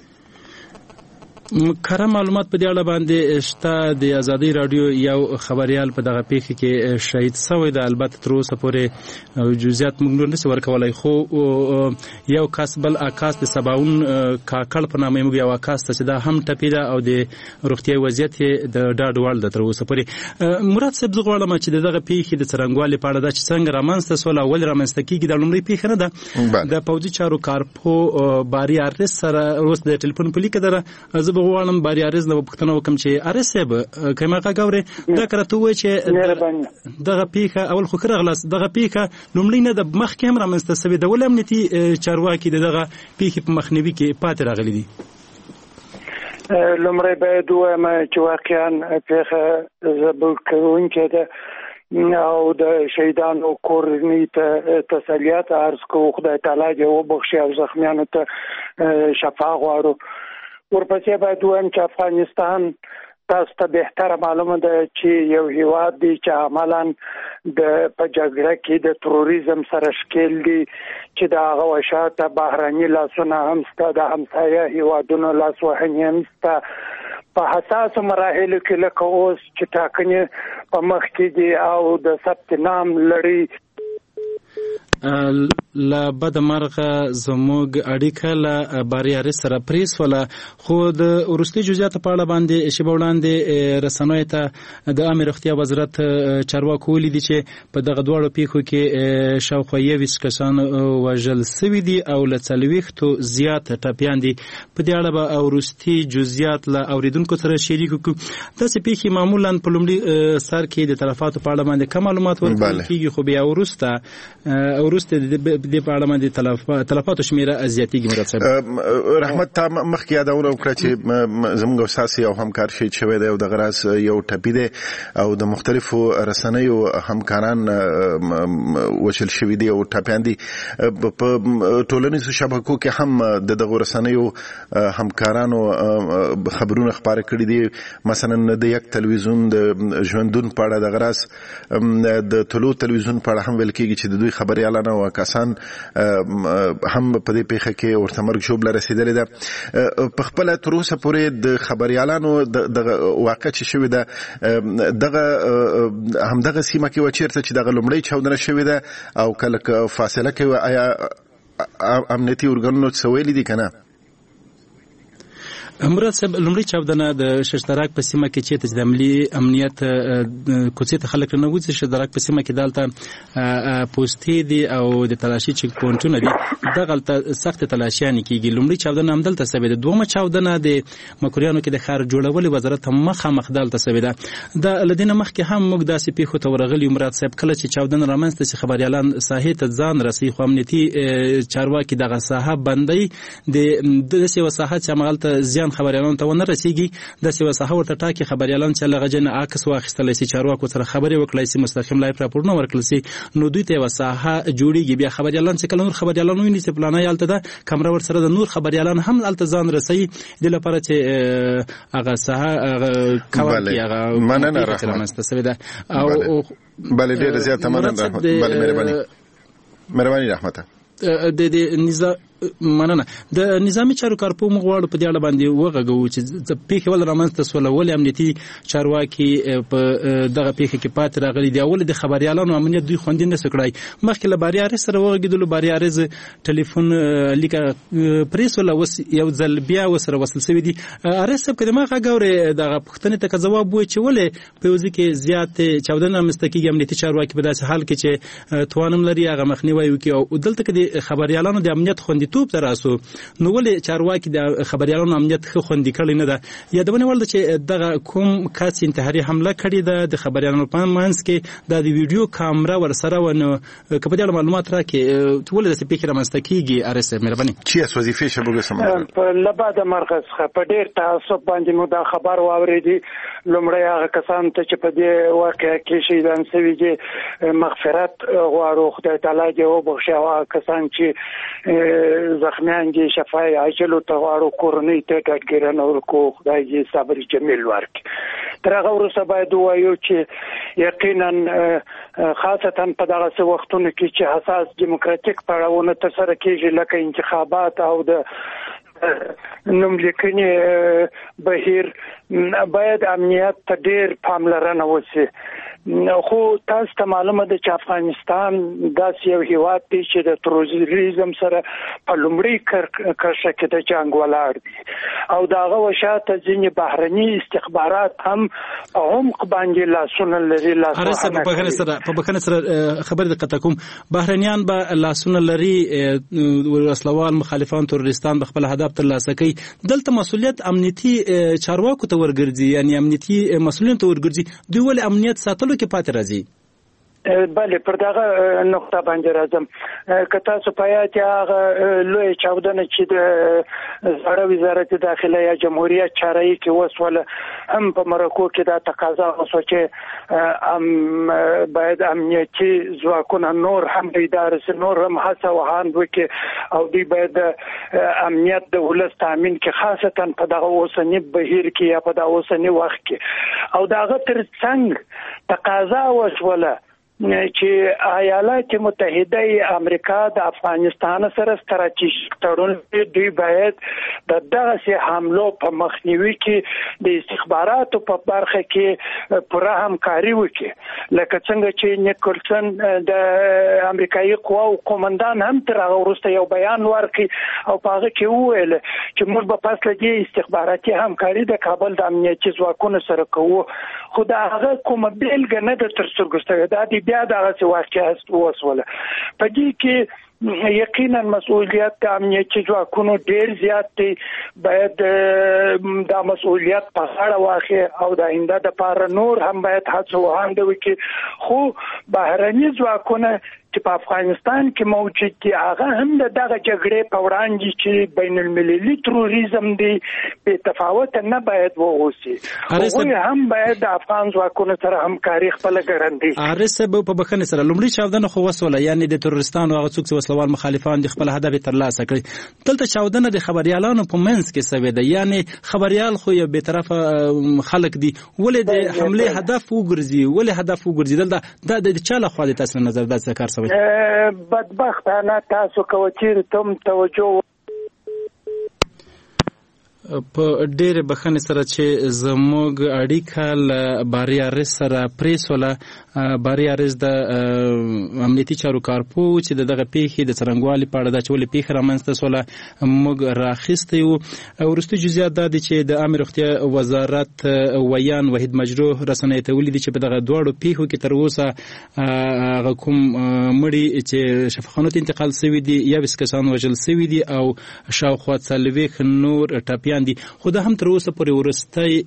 کره معلومات په دې اړه باندې شته. د ازادي رادیو یو خبريال په دغه پیښه کې شهید شوی دی. البته تر اوسه پورې جزئیات موږ نشو ورکولای خو یو کس بل اکاس د سباون کاکړ په نامه موږ یو اکاس ته دا هم ټپی ده او د روغتیاي وضعیت د ډاډ وړ ده تر اوسه پورې. مراد صاحب زه غواړم چې دغه پیښه د څرنګوالي په اړه دا چې څنګه رامنځته سول اول رامنځته کیږي د لومړۍ پیښه نه ده. د پوځي چارو کارپو باري ارس سره اوس د ټلیفون په لیکه دره غواړم باري ارز نو پښتنو وکم چې ارز صاحب کما غاوري دا کرته وای چې دغه پیښه اول خو کرغلاس دغه پیښه لومړی نه د مخکې هم رامنځته شوې د ولامنتي چارواکي دغه پیښه په مخنیوي کې پاتې راغلي دي. لومړی باید وایم چې واقعا پیښه زبر کوونکې ده او د شهیدانو کورنۍ ته تسلیات عرض کوو. خدای تعالی دې وبخښي او زخمیانو ته شفا غواړو. ورپسې باید وایم چې افغانستان تاسو ته بهتره معلومه ده چې یو هیواد دی چې عملاً په جګړه کې د تروریزم سره ښکېل دي چې د هغه وشاته بهرني لاسونه هم شته د همسایه هیوادونو لاسوهنې هم شته. په حساسو مراحلو کې لکه اوس چې ټاکنې په مخ کې دي او د ثبت نام لړۍ لا بد مرغه زموږ اړیکه له باري ارس سره پریس ولا خو د ورستي جزئیات په اړه باندې شی وړاندې رسنوي ته د امیر روغتیا وزارت چارواکو لیدي چې په دغه دوړو پیښو کې شاوخوا 20 کسان وژل شوي دي او له 40 زیات ټپیان دي. په دې اړه به ورستي جزئیات له اوریدونکو سره شریک کوو. داسې پیښې معمولا په لومړي سر کې د تلفاتو په اړه باندې کوم معلومات ورکول کیږي خو بیا ورسته د په اړه باندې تلفاتو شمیره زیاتېږي. مراد صاحب رحمت ته مخکې یادونه وکړه چې زموږ اساسي او همکار شي شوی دی او د غراس یو ټپی دی او د مختلفو رسنیو همکاران وشل شوی دي او ټپیان دي. په ټولنیزو شبکو کې هم د دغه رسنیو همکارانو خبرونه خبره کړي دي. مثلا د یک تلویزیون د ژوندون په اړه د غراس د طلوع تلویزیون په اړه هم ویل کېږي چې د دوی خبريالانو او کسان هم په دې پیښه کې ورته مرګ شوبله رسیدلې ده. په خپل تر اوسه پورې د خبريالانو د واقع چې شوی ده دغه همدغه سیمه کې و چیرته چې دغه لومړی چاودنه شوی ده او کله فاصله کې آیا امنیتي ارګانونو څه ویلي دي کنه؟ مراد صاحب لومړی چاودنه د ششتراک په سیمه کې چې د ملي امنیت کوڅې ته خلک نه وځي. ششتراک په سیمه کې دالته پوسټې دي او د تلاشي چک پوینټونه دي، دغه سخت تلاشیان کیږي. لومړی چاودنه هم دلته سوي ده. دومره چاودنه د مکوریانو کې د ښار جوړولو وزارت مخامخ دلته سوي ده. د لدینه مخکې هم موږ داسې پیښو ته ورغلي. مراد صاحب کله چې چاودنه رامنځته شي خبريالان ساحې ته ځان رسي، خو امنیتي چارواکي دغه ساحه بندي د داسې وساحه چې مغلته زیان خبريالان ته ونه رسیږي، داسې وساحه ورته ټاکي خبريالان چې لغه جن عکس واخیستل شي، چارواکو سره خبري وکړي سي، مستقیم لایف راپورونه ورکړل سي، نو دوی ته وساحه جوړیږي. بیا خبريالان چې کله نور خبريالان ویني چې پلانای الته ده کمره ور سره د نور خبريالان هم الته ځان رسي د لپاره چې هغه ساحه کوي هغه مننه رحمت او بله ډیره زیاته مننه رحمت. بله مهرباني رحمت. د مننه د نظامی چارو کارپوه مغواړو په دې اړه باندې وغږو چې پیښه ول رامنځته سول، ولې امنیتي چارواکي په دغه پیښه کې پات راغلي دي، ول د خبريالانو امنیت دوی خوندې نه سکړای. مخکې له باریاري سره وغږیدلو، باریاري ټلیفون لیکه پریس ولا یو ځل بیا وسره وصل شوی دي. ارسب کده ما غاوري دغه پښتنې ته جواب وای چې ولې په وځي کې زیات چاودنه مستقیږي امنیتي چارواکي په داسې حال کې چې توانم لري هغه مخنیوي وکي او دلته کې د خبريالانو د امنیت خوندې توپ تراسو، نو ولې چارواکي د خبريالانو امنیت خو خوندې کړی نه ده. یادونه ولده چې دغه کوم کس انتحاري حمله کړې ده د خبريالانو په منځ کې د ویډیو کیمرا ورسره ونه کپدل معلومات راکې ولې د پیښه رامنځته کیږي. ارسه مهرباني چې وظیفه شبګه سم په لباده مرکز په ډیر تعصب باندې مو دا خبر واورېدي. لومړی هغه کسان ته چې په دې واقعیا کې شهیدان شوي دي مغفرت غواړو، خدای تعالی دې وبخښي. هغه کسان چې زخمیان دي شفای عاجل ته غواړو، کورنۍ ته ډاډګیرنه ورکړو، خدای دې صبر جمیل ورکړي. تر هغه وروسته باید ووایو چې یقینا خاصتا په دغه وختونو کې چې حساس دیموکراتیک پړاوونه ترسره کېږي لکه انتخابات او د نوملیکنې بهیر، باید امنیت ته ډېر پاملرنه وشي. خو تاسو ته معلومه ده چې افغانستان داسې یو هیواد دی چې د تروریزم سره په لومړي کرښه کې د جنګ ولاړ دی او د هغه وشاته ځینې بهرني استخبارات هم په عمق باندې لاسونه لري. په بخښنه سره خبر د قطع کوم بهرنیان به لاسونه لري، وسلوال مخالفان تروریستان به خپل هدف ترلاسه کوي. دلته مسؤلیت امنیتي چارواکو ته ورګرځي، یعنی امنیتي مسؤلین ته ورګرځي. دوی ولې امنیت ساتلو کې پاتې راځي؟ بله پر دغه نقطه باندې راځم. که تاسو په یاد هغه لوی چاودنه چې د زړه وزارت داخله یا جمهوریت چارایي کې وسوله هم په مرکو کې دا تقاضا وسو چې باید امنیتي ځواکونه نور هم اداره نور هم هڅه وهاند وکړي او دوی باید امنیت د ولس تامین کې خاصتا په دغه اوسنی بهیر کې یا په دغه اوسنی وخت کې او دغه ترڅنګ تقاضا وسوله چې ایالات متحده امریکا د افغانستان سره ستراتیژیک تړون دوی باید د دغه حملو په مخنیوي کې د استخباراتو په برخه کې پوره همکاري وکړي، لکه څنګه چې نیکلسن د امریکایي قواو قومندان هم تر هغه وروسته یو بیان ورکړي او په هغه کې وویل چې موږ به پس له دې استخباراتي همکاري د کابل د امنیتي ځواکونو سره کوو. خو دا هغه کومه بیلګه نه ده تر سترګو شوې، بیا دغه واقعیت وسوله. په دې کې یقینا مسؤلیت د امنیتي ځواکونو ډیر زیات دی، باید دا مسؤلیت په غاړه واخلي او د آینده لپاره نور هم باید هڅه وکړي وکړي. خو بهرني ځواکونه چې په افغانستان کې موجود دي هغه هم دغه جګړې په وړاندې چې بین المللي تروریزم دی په تفاوت نه باید وغوسي. هغه هم باید د افغان ځواکونو سره همکاري خپل ګرځي. ارسب په بخښنه سره لومړی چاودنه خو وسوله، یعنی د تروریستانو هغه څوک چې وسلوال مخالفان د خپل هدف ترلاسه کړي. دلته چاودنه د خبريالانو په منځ کې سوي ده، یعنی خبريال خو یو به طرفه خلک دي، ولې د حمله هدف وګرځي، ولې هدف وګرځي؟ د چا له خوا د تاسو نظر د څه کار بدبختانه تاسو کوچیر تم توجه په ډېر بخښنې سره چې زموږ اړیکه له باریارس سره پریسوله. باریارس د امنیتي چارو کارپو چې دغه پیښې د څرنګوالي په اړه دا چې ولې پیښه رامنځته سوله موږ راخیستی یو. وروستي جزئیات دا دي چې د عامه روغتیا وزارت ویان وحید مجروح رسنیو ته ولیدي چې په دغه دواړو پیښو کې تر اوسه هغه کوم مړي چې شفاخانو ته انتقال شوي دي 21 کسان وژل شوي دي او شاوخوا 40 نور ټپیان دي. خو دا هم تر اوسه پورې وروستۍ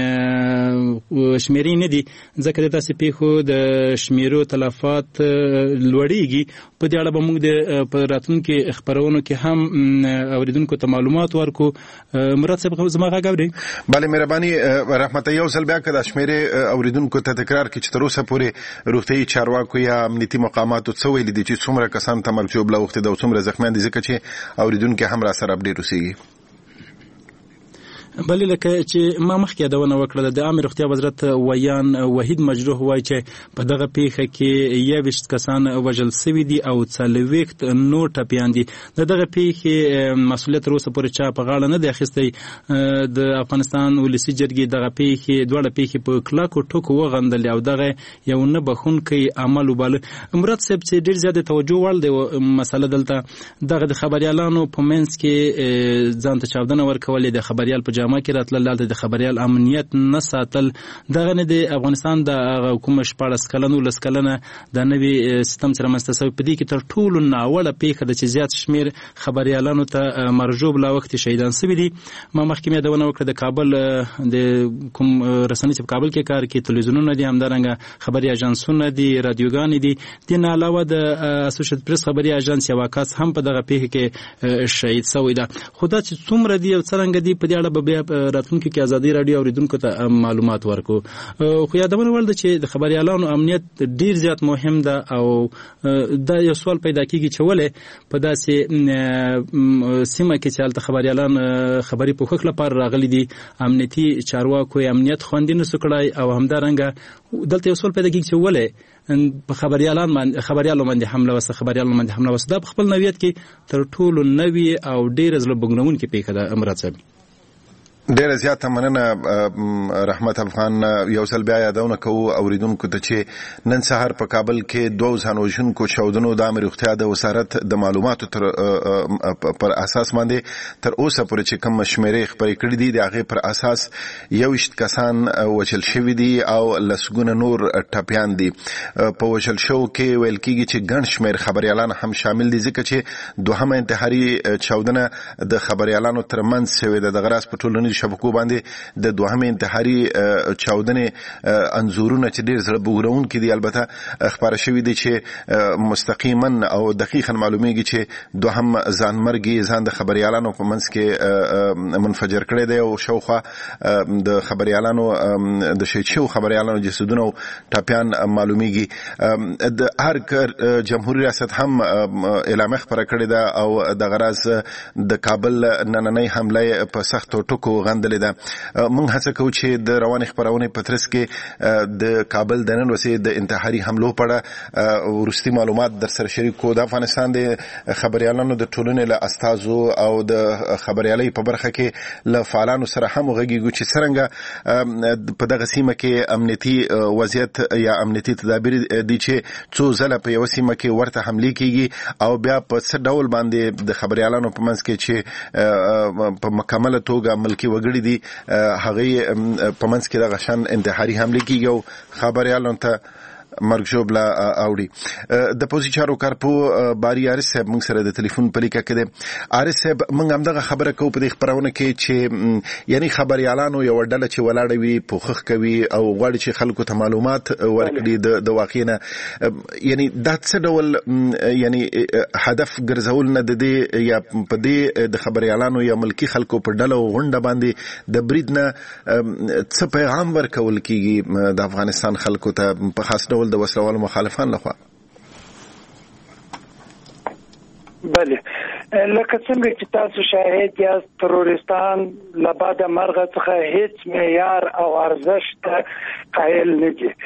شمیرې نه دي ځکه د داسې پیښو د شمیرو تلفات لوړیږي. په دې اړه به موږ په راتلونکي خبرونو کې هم اوریدونکو ته معلومات ورکو. مراد صاحب زما غږ اورئ؟ بله مهرباني رحمت. یو ځل بیا که دا شمیرې اوریدونکو ته تکرار کړي چې تر اوسه پورې روغتیایي چارواکو یا امنیتي مقاماتو څه ویلي دي چې څومره کسان ته مرګ ژوبله اوښتې ده او څومره زخمیان دي ځکه چې اوریدونکي هم را سره اپډیټ اوسېږي. بلې لکه چې ما مخکې یادونه وکړه د عامه روغتیا وزارت ویان وحید مجروح وایي چې په دغه پیښه کې 21 کسان وژل شوي دي او 40 نور ټپیان دي. دغه پیښې مسؤلیت تر اوسه پورې چا په غاړه نه دی اخیستی. د افغانستان ولسي جرګې دغه دواړه پیښې په کلکو ټکو وغندلې او دغه یو نه بخښونکی عمل وباله. مراد صاحب چې ډېر زیاته توجه وړ دی مسله دلته دغه د خبریالانو په منځ کې ځان ته چاودنه ورکولې د خبریال په ما کې راتلل د خبریال امنیت نه ساتل دغه نه د افغانستان د حکومت 14 کلنو لسکلنه د نوي سیستم سره مستسوي په دې کې تر ټولو ناوړه پیښه د چې زیات شمیر خبریالانو ته مرجوب لا وخت شهیدان شوي دي. ما مخکې یادونه وکړه د کابل د کوم رسنۍ چې په کابل کې کار کوي تلویزیونونه دي همدارنګه خبري اژانسونه دي رادیوګانې دي. د نه علاوه د اسوسییټ پریس خبري اژانس یو کس هم په دغه پیښه کې شهید شوی ده. خدا چې څومره دي او څنګه دي په دې اړه به راتلونکي کې ازادي رادیو اوریدونکو ته معلومات ورکو. خو یادونه ول چې د خبريالانو امنیت ډیر زیات مهم ده او دا یو سوال پیدا کیږي چې ولې په داسې سیمه کې چې الته خبريالان خبري په خخ لپاره راغلي دي امنیتي چارواکو امنیت خوندې نسو کړای او همدارنګه دلته یو سوال پیدا کیږي چې ولې په خبريالو باندې حمله وسه دا په خپل نوعیت کې تر ټولو نوې او ډیر زړه بنګړونکې پیښه ده. امرات صاحب ډیره زیاته مننه رحمت افغان. یو ځل بیا یادونه کوو اوریدونکو ته چې نن سهار په کابل کې 2 ځانوژونکو چاودنو د عامه روغتیا د وزارت د معلوماتو پر اساس باندې تر اوسه پورې چې کوم شمیرې خبرې کړې دي د هغه پر اساس 21 کسان وژل شوي دي او لسګونه نور ټپیان دي. په وژل شو کې ویل کېږي چې ګڼ شمیر خبريالان هم شامل دي ځکه چې دوهمه انتحاري چاودنه د خبريالانو ترمنځ شوې ده. د غراس په ټولنیزو شبکو باندې د دوهمه انتحاري چاودنې انزورونه چې ډېر زړه بوغورونکي دي البته خبره شوې دي چې مستقیما او دقیقاً معلومیږي چې دوهم ځانمرګي ځان د خبريالانو په منځ کې منفجر کړی دی او شاوخوا د خبريالانو د شهید شو خبريالانو جسدونه او ټاپیان معلومیږي. د ارګ جمهوریت ریاست هم اعلان خبره کړې ده او د غراز د کابل نننۍ حمله په سخت ټکو غندلې ده. موږ هڅه کوو چې د روانې خبرونې په ترڅ کې د کابل د نن ورځې د انتحاري حملو په اړه ورستي معلومات در سره شریک کوو. د افغانستان د خبريالانو د ټولنې له استازو او د خبريالۍ په برخه کې له فعالانو سره هم غږیږو چې څنګه په دغه سیمه کې امنیتي وضعیت یا امنیتي تدابیر دي چې څو ځله په یو سیمه کې ورته حمله کیږي او بیا په څه ډول باندې د خبريالانو په منځ کې چې په مکمله توګه ملکی وګړي دي هغه په منځ کې د غشن انتحاري حمله کیږي او خبريالانو ته مرګ ژوبله اوړي. د پوزي چارو کارپو باری عارف صاحب موږ سره د ټلیفون په لیکه کې دی. عارف صاحب موږ هم دغه خبره کوو په دې خبرونه کې چې یعنی خبريالانو یو ډله چې ولاړه وي پوښښ کوي او غواړي چې خلکو ته معلومات ورکړي د واقعینه یعنی دا څه ډول یعنی هدف ګرځول نه د دې یا په دې د خبريالانو یا ملکی خلکو په ډله غونډه باندې د برید نه څه پیغام ورکول کیږي د افغانستان خلکو ته په خاص ډول د وسلوالو مخالفان لخوا؟ بله لکه څنګه چې تاسو شاهد یاست ترورستان لبعد مرغه څخه هیڅ معیار او ارزښت قائل نه دي.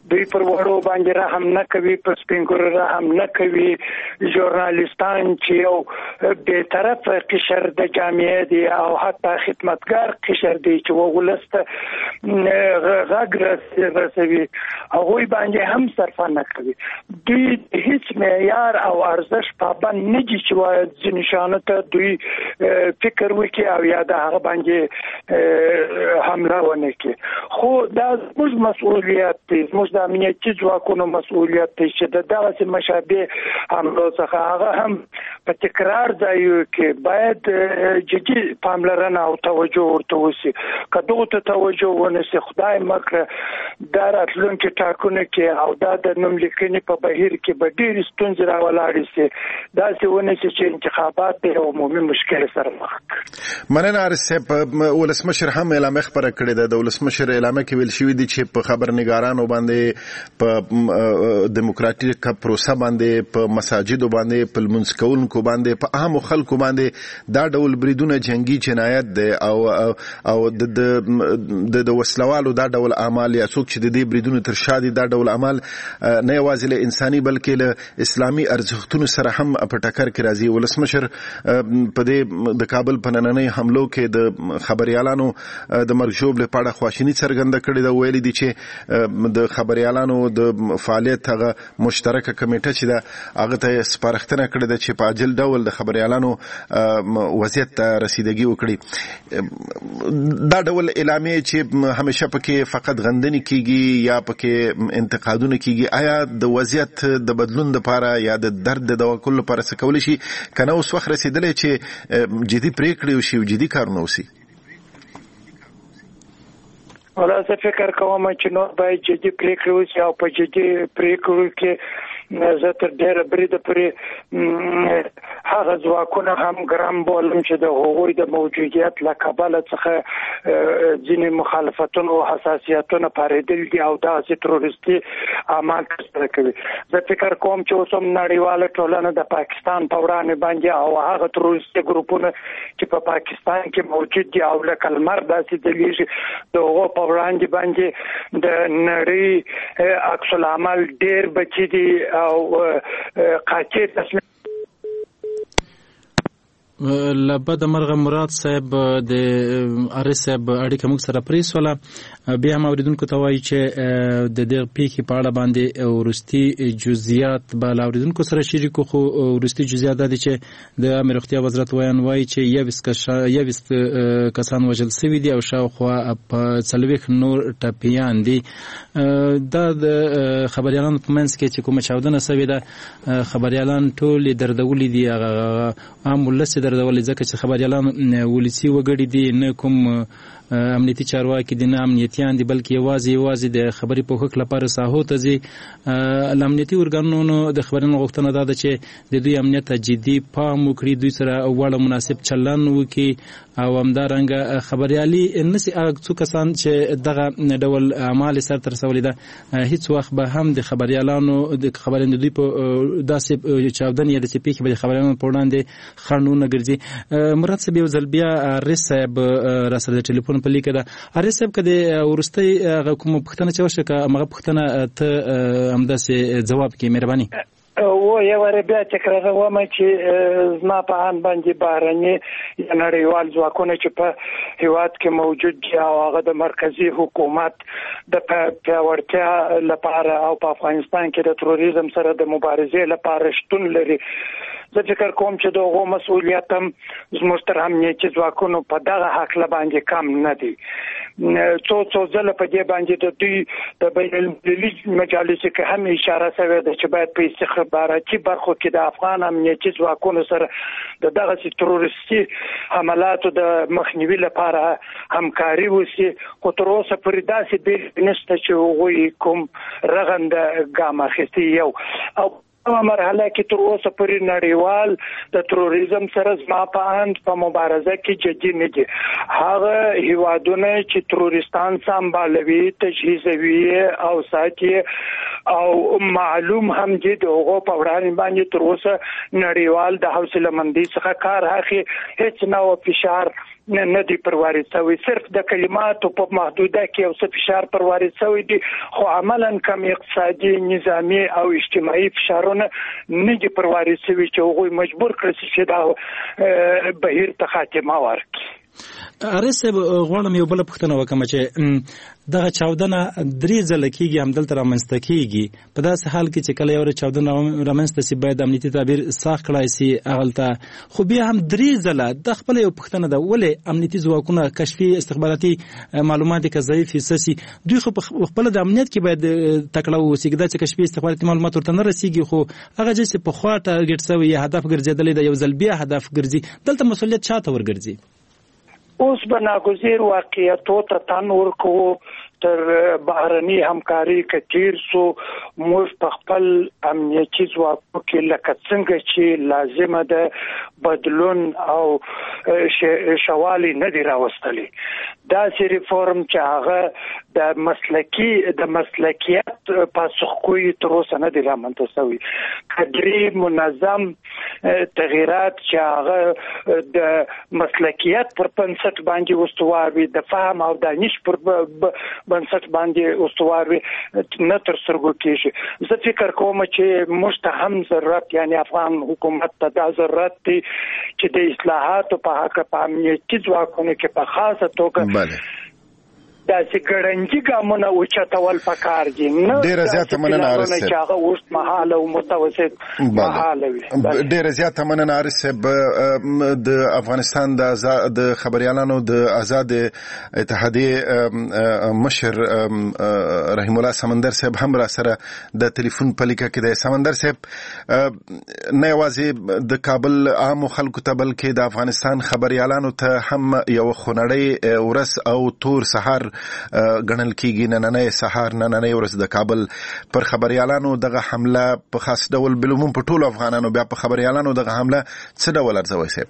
دوی پر وړو باندې رحم نه کوي، پر سپینګورو رحم نه کوي. ژورنالیستان چې یو بې طرفه قشر د جامعې دی او حتی خدمتګار قشر دی چې وغولسته غږ رسوي، هغوی باندې هم صرفه نه کوي. دوی هیڅ معیار او ارزښت پابند نه دي چې باید ځینې شیانو ته دوی فکر وکړي او یا د هغه باندې حمله ونه کړي. خو دا زموږ مسؤلیت دی، زموږ د امنیتي ځواکونو مسؤلیت دی چې د دغسې مشابه حملو څخه هغه هم په تکرار ځایو کې باید جدي پاملرنه او توجه ورته وشي. که دغو ته توجه ونه شي، خدای مکړه دا راتلونکي ټاکنو کې او دا د نوملیکنې په بهیر کې به ډېرې ستونزې راولاړې شي. داسې ونه شي چې انتخابات د یو عمومي مشکل سره مخ کړي. مننه عارف صاحب. ولسمشر هم اعلامیه خپره کړې ده. د ولسمشر اعلامیه کې ویل شوي دي چې په خبرنګارانو باندې، په دیموکراتیک پروسه باندې، په مساجدو باندې، په لمونځ کوونکو باندې، په عامو خلکو باندې دا ډول بریدونه جنگي جنایت دی او د وسلوالو دا ډول اعمال یا څوک چې د دې بریدونو تر شا دي، دا ډول اعمال نه یوازې له انساني بلکې له اسلامي ارزښتونو سره هم په ټکر کې راځي. ولسمشر په دې د کابل په نننۍ حملو کې د خبريالانو د مرګ ژوبلې په اړه خواشیني څرګنده کړې ده. ویلي دي چې د خبريالانو د فعالیت هغه مشترکه کمیټه چې ده هغه ته سپارښتنه کړې ده چې په عاجل ډول د خبريالانو وضعیت ته رسیدګي وکړي. دا ډول اعلامیه چې همیشه پکې فقط غندنې کیږي یا پکې انتقادونه کیږي، آیا د وضعیت د بدلون لپاره یا د درد د دوا کولو لپاره څه کولی شي؟ کنه اوس وخت رسیدلی چې جدي پریکړې وشي او جدي کارونه وشي؟ ولا زه فکر کوم چې نور باید جدي پریکړې وشي او په جدي پریکړو کې زه تر ډېره بریده پورې هغه ځواکونه هم ګرم بولم چې د هغوی د موجودیت له کبله څخه ځینې مخالفتونه او حساسیتونه پارېدلي دي او داسې تروریستي اعمال ترسره کوي. زه فکر کوم چې اوس هم نړیواله ټولنه د پاکستان په وړاندې باندې او هغه تروریستي ګروپونه چې په پاکستان کې موجود دي او لکه لمر داسې ځلېږي، د هغو په وړاندې باندې د نړۍ عکس العمل ډېر بچي دي او قاطع تصمیم. لبد مرغه مراد صاحب د ارس صاحب اړیکه موږ سره پریسوله. بیا هم اوریدونکو ته وایي چې د دې پیښې په اړه باندې ورستي جزئیات به له اوریدونکو سره شریکو، خو ورستي جزئیات دي چې د امیر روغتیا وزارت وایي چې 21 کسان وژل شوي دي او شاوخوا په 40 نور ټپیان دي. دا د خبريالانو په منځ کې چې کومه چاودنه شوې ده، خبريالان ټول دردولي دي، عام ولس دردولي، ځکه چې خبريالان ولسی وګړي دي، نه کوم امنیتي چارواکي دي نه امنیتيان دي، بلکې یوازې د خبري په حق لپاره ساحو ته ځي. امنیتي ارګانونو د خبرونو غوښتنه ده چې د دوی امنیت جدي پام وکړي، دوی سره وړ مناسب چلن وکړي او همدارنګه خبريالي نسی څو کسان چې دغه ډول اعمال سره تر رسولي ده هیڅ وخت به هم د خبريالانو د خبرند دوی په داسې چاودنې د سپیک به خبريالانو په وړاندې خړنونه ګرځي. مراد صاحب یو ځل بیا رسب را سره د ټلیفون په لیکه ده. رسب کده ورستي کوم پښتنه چې وشکه هغه پښتنه ته همداسې جواب کې مهرباني. و یو بیا تکرار ومه چې زما په ان باندې بهرني یا نړیوال ځواکونه چې په هیواد کې موجود دي او هغه د مرکزی حکومت د پیاوړتیا لپاره او په افغانستان کې د تروریزم سره د مبارزې لپاره شتون لري. زه فکر کوم چې دغه مسؤلیت هم زموږ تر امنیتي ځواکونو په دغه حق باندې کم نه دي. څو ځله په دې باندې د دوی د بین المللي مجالسو کې هم اشاره شوې ده چې باید په استخباراتي برخو کې د افغان امنیتي ځواکونو سره د دغه تروریستي حملاتو د مخنیوي لپاره همکاري وشي. خو تر اوسه پورې داسې بیل نشته چې هغوی کوم رغنده ګام اخیستی یو او مرحله کې تر اوسه پورې نړیوال د تروریزم سره زما په اند په مبارزه کې جدي نه دي. هغه هیوادونه چې تروریستان سمبالوي، تجهیزوي او ساتي او معلوم هم دي دغه په وړاندې باندې تر اوسه نړیوال د حوصله مندي څخه کار اخلي، هیڅ نوع فشار نه دی پروارد شوی، صرف د کلماتو په محدوده کې یو څه فشار پروارد شوی دی، خو عملاً کم اقتصادي، نظامي او اجتماعي فشارونه نه دي پروارد شوی چې هغوی مجبور کړي چې دا بهیر ته خاتمه ورکړي. ارس غواړم یو بل پوښتنه وکم چې دغه چاودنه 3 ځله کېږي، همدلته رامنځته کېږي، په داسې حال کې چې کله یو چاودنه رامنځته سي باید امنیتي تدابیر ساخت کړای سي هغلته، خو بیا هم 3 ځله د خپل یو پوښتنه ده ولې امنیتي ځواکونه کشفي استخباراتي معلومات کې ضعیف حساسي دوی خو خپل د امنیت کې باید تکړه اوسي، دا چې کشفي استخباراتي معلومات ورته نه رسیږي، خو هغه چې په خوا ټارګټ شوی هدف ګرځیدلی د یو ځل بیا هدف ګرځي، دلته مسؤلیت چاته ورګرځي؟ اوس به ناګزیر واقعیتو ته تن ورکوو، تر بهرني همکاري کتیر سو موږ په خپل امنیتي ځواکو کې لکه څنګه چې لازمه ده بدلون او شوالی نه دی راوستلی، داسې ریفورم چې هغه د مسلکیت پاسخګویي تر اوسه نه دی رامنځته شوی، کادري منظم تغییرات چې هغه د مسلکیت پر بنسټ باندې استوار وي، د فهم او دانش پر بنسټ باندې استوار وي، نه تر سترګو کېږي. زه فکر کوم چې موږ ته هم ضرورت، یعنی افغان حکومت ته دا ضرورت دی چې د اصلاحاتو په حق په امنیتي ځواکونو کې په خاصه توګه داسې ګړنجي ګامونه اوچتول پکار دي، نه ډېره زیاته مننه عارف صاحب چې هغه اوس مهاله او متوسط مهاله وي. ډېره زیاته مننه عارف صاحب. د افغانستان د خبريالانو د آزاد اتحادیه مشر رحیم الله سمندر صاحب هم را سره د ټلیفون په لیکه کې د سمندر صاحب نه یوازې د کابل عام خلکو ته بلکې د افغانستان خبريالانو ته هم یو خونړی ورځ او تور سحر ګڼل کېږي. نننۍ سهار نننۍ ورځ د کابل پر خبريالانو دغه حمله په خاص ډول بلوم په ټولو افغانانو بیا په خبريالانو دغه حمله څه ډول ارزوي صاحب؟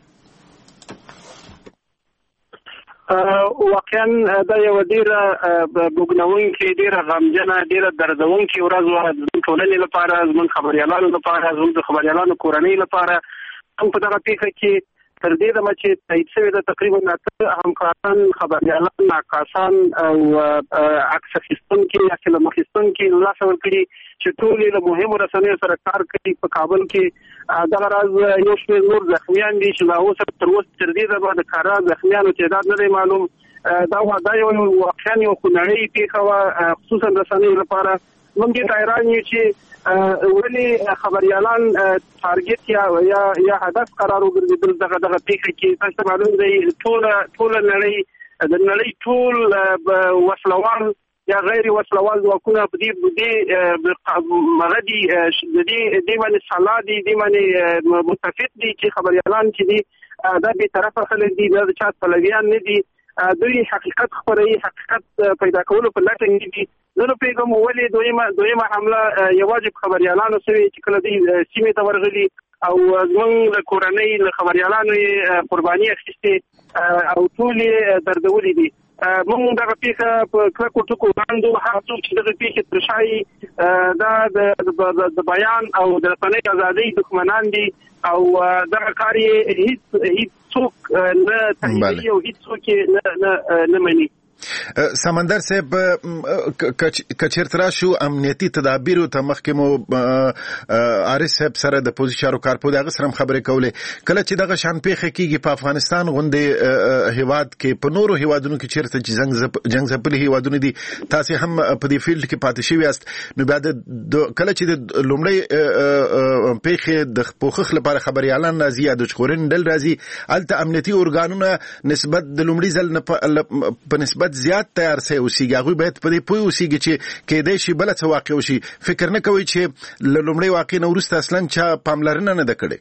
واقعا دا یو ډیره بوګناونکې، ډیره غمجنه، ډیره دردونکې ورځ وه زموږ ټولنې لپاره، زموږ خبريالانو لپاره، زموږ د خبريالانو کورنۍ لپاره. هم په دغه پیښه کې تر دې دمه چې تایید شوې ده تقریبا 9 همکاران، خبريالان، ناقاسان او عکس اخیستونکي یا فلم اخیستونکي لاسه ورکړي چې ټول له مهمو رسنیو سره کار کوي په کابل کې. دغه راز یو شمېر نور زخمیان دي چې لا اوسه تر اوسه تر دې دمه د کارا زخمیانو تعداد نه دی معلوم. دا یو واقعا یو خونړۍ پیښه وه خصوصا رسنیو لپاره. موږ دې حیران یو چې ولې خبريالان ټارګټ یا هدف قرار وګرځېدل دغه پیښه کې. تاسو معلوم دی ټول نړۍ ټول وسلوال یا غیر وسلوال ځواکونه په دې مغدي د دې باندې سلا دي، دې باندې متفق دي چې خبريالان چې دي دا به طرفه خلک دي، دا چا پلویان نه دي، دوی حقیقت خبري، حقیقت پیدا کولو په لټه کې دي. نو پیغام ولې دویمه حمله یوازې خبريالانو سره چې کله دې سیمې ته ورغلي او زموږ کورنۍ له خبريالانو قرباني اخیستې او ټول دردولې دي. موږ دغه پیښه په کلکو ټکو باندې هر څوک چې دغه پیښه تر شای دا د بیان او د رسنۍ ازادۍ دښمنان دي او دغه کار یې هیڅ څوک نه تاییدوي او هیڅ څوک نه مني. سمندر صاحب کچرترا شو امنیتي تدابیر ته مخکمو عارف صاحب سره د پوزیشنو کارپو دغه سره خبرې کولې کله چې دغه شان پیښه کیږي په افغانستان غونډه هیواد کې په نورو هیوادونو کې چیرته چې جنگ زپلي هیوادونه دي تاسو هم په دې فیلډ کې پاتې شوی یاست نو بیا د کله چې د لومړی پیښه د پوخخ لپاره خبريالان راځي یا د چخورن دل راځي الته امنیتي اورګانونه نسبت د لومړي ځل په نسبت زیات تیار سي اوسېږي هغوی باید په دې پوه اوسېږي چې کېدای شي بله څه واقع وشي فکر نه کوي چې له لومړۍ واقع نه وروسته اصلا چا پاملرنه نه ده کړې.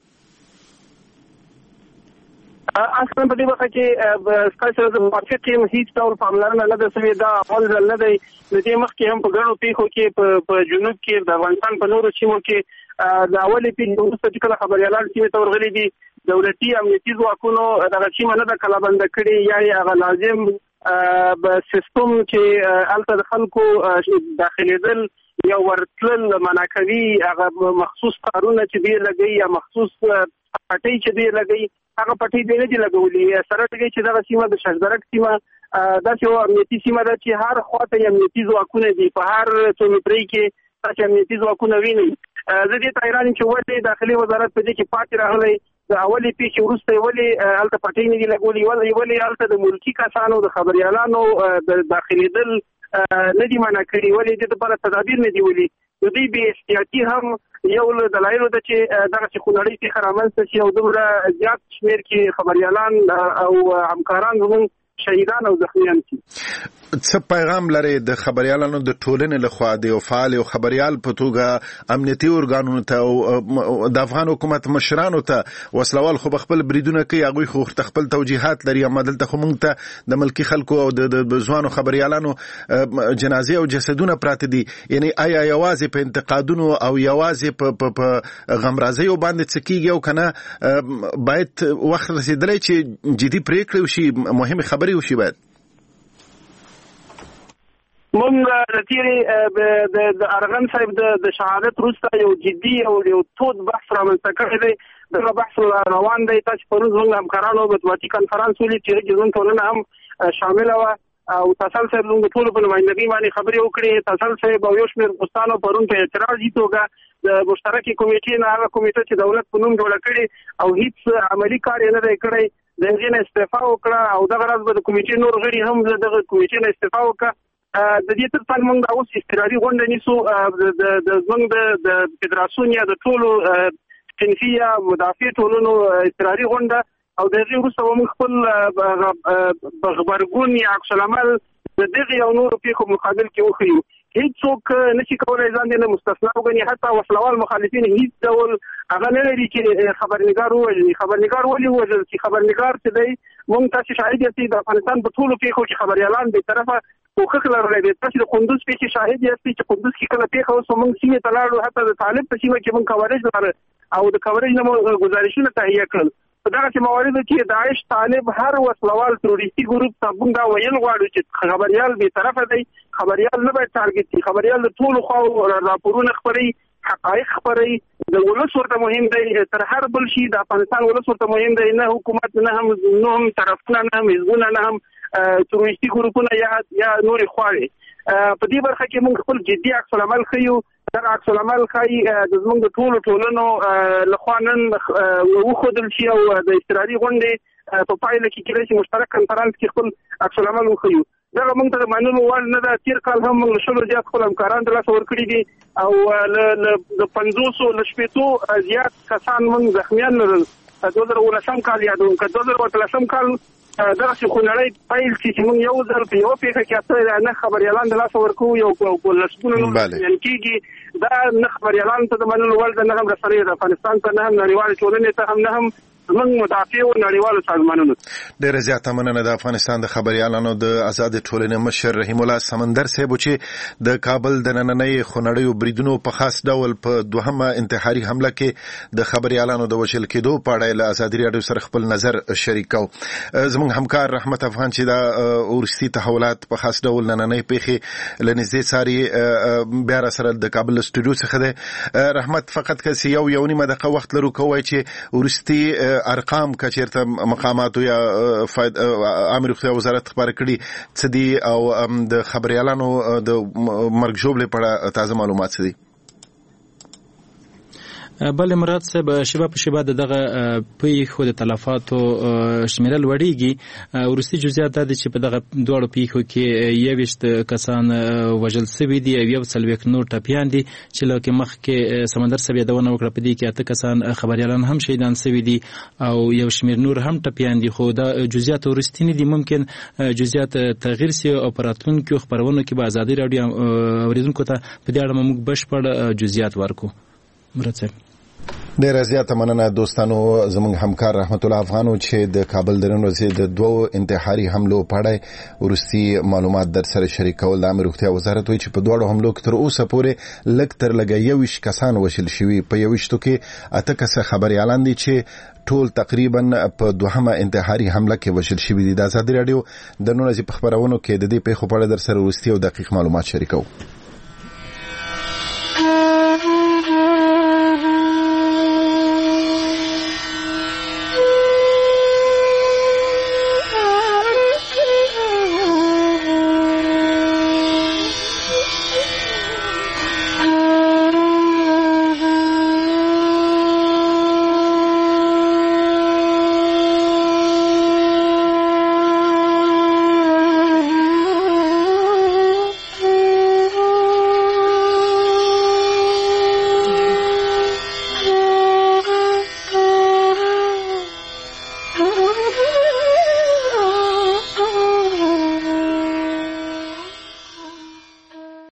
اصلا په دې وخت کې ستاسو د موافق ټیم هیڅ ډول پاملرنه نه ده شوې. دا اول ځل نه دی، د دې مخکې هم په ګڼو پیښو کې په جنوب کې د افغانستان په نورو سیمو کې د اولې پیښې وروسته چې کله خبريالان سیمې ته ورغلي دي دولتي امنیتي ځواکونو دغه سیمه نه ده کلابنده کړې یا هغه لازم سیستم چې الته د خلکو داخليدل یا ورتلل منع کوي هغه مخصوص کارونه چې دی لګي یا مخصوص پټي چې دی لګي هغه پټي دی نه دی لګولي سره دغه چې دغه سیمه د شجرک سیمه دا چې امنیتي سیمه ده چې هر خواته امنیتي ځواکونه دي په هر 100 مترۍ کې چې امنیتي ځواکونه ویني زه دې تایران چې ولې داخلي وزارت په دې کې پاتې راغلی د اولي پیښې وروسته ولې الته پټۍ نه دي لګولي ولې الته د ملکي کسانو د خبريالانو د داخليدل نه دي منع کړي ولې دې لپاره تدابیر نه دي ولي دوی به احتیاطي هم یو له دلایلو ده چې دغه چې خونړۍ پیښه رامنځته شي او دومره زیات شمېر کې خبريالان او همکاران زموږ شهیدان او زخمیان شي. څه پیغام لري د خبريالانو د ټولنې لخوا د فعال او خبريال په توګه امنیتي ارګانونو ته او د افغان حکومت مشرانو ته وسلوال خو خپل بریدونه کوي هغه خو خپل توجیهات لري اما دلته خو موږ ته د ملکی خلکو او د ځوانو خبريالانو جنازې او جسدونه پراته دي یعنی آیا یوازې په انتقادونو او یوازې په غمرازیو باندې څکیږي او کنه باید وخت رسیدلی چې جدي پریکړې وشي مهمه خبرې وشي باید مونږ د تیری د ارغن صاحب د شهادت وروسته یو جدي او یو تود بحث رامنځته کړی دی دغه بحث روان دی تاسو پرون زموږ همکارانو مطبوعاتي کنفرانس ولید چې زموږ ټولنه هم شامله وه او تاسل صاحب زموږ ټولو په نمایندګۍ باندې خبرې وکړې تاسل صاحب او یو شمېر دوستانو پرون په اعتراضي توګه د مشترکې کمیټې نه هغه کمیټه چې دولت په نوم جوړه کړې او هیڅ عملي کار یې نه دی کړی د هغې نه استعفا وکړه او دغه راز به د کمیټې نور غړي هم دغه کمیټې نه استعفا وکړه د دې ترڅنګ موږ د اوس استقراري غونډه نیسو د زموږ د فدراسیون یا د ټولو صنفي یا مدافع ټولنو استقراري غونډه او د هغې وروسته به موږ خپل غبرګون یا عکس العمل د دغې او نورو پیښو مقابل کې وښیو هیڅوک نشي کولی ځان دې نه مستثنا وګڼي حتی وسلوال مخالفین هیڅ ډول هغه نه لري چې خبرنګار ووژني خبرنګار ولې ووژل چې خبرنګار چې دی موږ تاسې شاهد یاستئ د افغانستان په ټولو پیښو کې خبریالان بې طرفه کوښښ لرلی دی تاسې د کندوز پیښې شاهد یاستئ چې کندوز کې کله پیښه وسوه موږ سیمې ته لاړو حتی د طالب په سیمه کې موږ کوریج لاره او د کوریج نه مو ګزارشونه تهیه کړل په دغسې مواردو کې داعش طالب هر وسلوال تروریستي ګروپ ته موږ دا ویل غواړو چې خبریال بې طرفه دی خبریال نه باید ټارګټ شي خبریال د ټولو خواو راپورونه خپروي حقایق خپروي د ولس ورته مهم دی تر هر بل شي د افغانستان ولس ورته مهم دی نه حکومت نه هم طرفونه نه هم حزبونه نه هم تروریستي ګروپونه یا نورې خواوې په دې برخه کې موږ خپل جدي عکس العمل ښیو دغه عکس العمل ښایي د زموږ د ټولو ټولنو لخوا نن وښودل شي او د اضطراري غونډې په پایله کې کېدای شي مشترک کنفرانس کې خپل عکس العمل وښیو دغه موږ ته د منلو وړ نه ده تېر کال هم موږ 100 زیات خپل همکاران ترلاسه ورکړي دي او د 50 له شپېتو زیات کسان موږ زخمیان لرل 2019 کال یادوم که 2013 کال دغسې خونړی پیل چې موږ یو ځل په یوه پیښه کې اته نه خبریالان د لاسه ورکوو یو په لسګونو نور زخمیان کېږي دا نه خبریالانو ته د منلو وړ ده نه هم رسنیو د افغانستان ته نه هم نړیوالې ټولنې ته هم نه هم زموږ مدافع او نړیوالو سازمانونو ډېره زیاته مننه د افغانستان د خبریالانو د آزاد ټولنې مشر رحیم الله سمندر صاحب چې د کابل د نننۍ خونړیو بریدونو په خاص ډول په دوهمه انتحاري حمله کې د خبریالانو د وژل کېدو په اړه له ازادي راډیو سره خپل نظر شریک کړ زموږ همکار رحمت افغان چې د ورستي تحولات په خاص ډول نننۍ پیښې له نږدې څاري بیا را سره د کابل سټوډیو څخه دی رحمت فقط که یو نیمه دقیقه وخت لرو کوی چې ورستي ارقام کچیرته مقاماتو یا امر روغتیا وزارت خبر کړي څه دي او د خبريالانو د مرګ ژوبلې په اړه تازه معلومات څه دي بل مراد صاحب شباب په شباب دغه پیښو د تلفاتو شمیرل وړيږي ورستي جزئیات د چې په دغه دوړو پیښو کې 21 کسان وژل شوي دي او 1 نور ټپیان دي چې لکه مخ کې سمندر صاحب یادونه وکړه په دې کې 8 کسان خبريالان هم شهیدان شوي دي او یو شمیر نور هم ټپیان دي خو دا جزئیات ورستي نه دي ممکن جزئیات تغییر سي او پراتلونکو خبرونه کې به ازادي راډیو اوریدونکو ته په دې اړه موږ بشپړ جزئیات ورکو مراد صاحب ډیره زیاته مننه دوستانو زموږ همکار رحمت الله افغانو چې د کابل د نن ورځې د دوو انتحاري حملو په اړه ورستي معلومات در سره شریکول. د عامه روغتیا وزارت وایي چې په دواړو حملو کې تر اوسه پورې لږ تر لږه 21 کسان وژل شوي. په 21 کې 8 کسه خبريالان دي چې ټول تقریبا په دوهمه انتحاري حمله کې وژل شوي دي. د آزادي رادیو د نن ورځې په خبرونو کې د دې پیښو په اړه در سره ورستي او دقیق معلومات شریکو.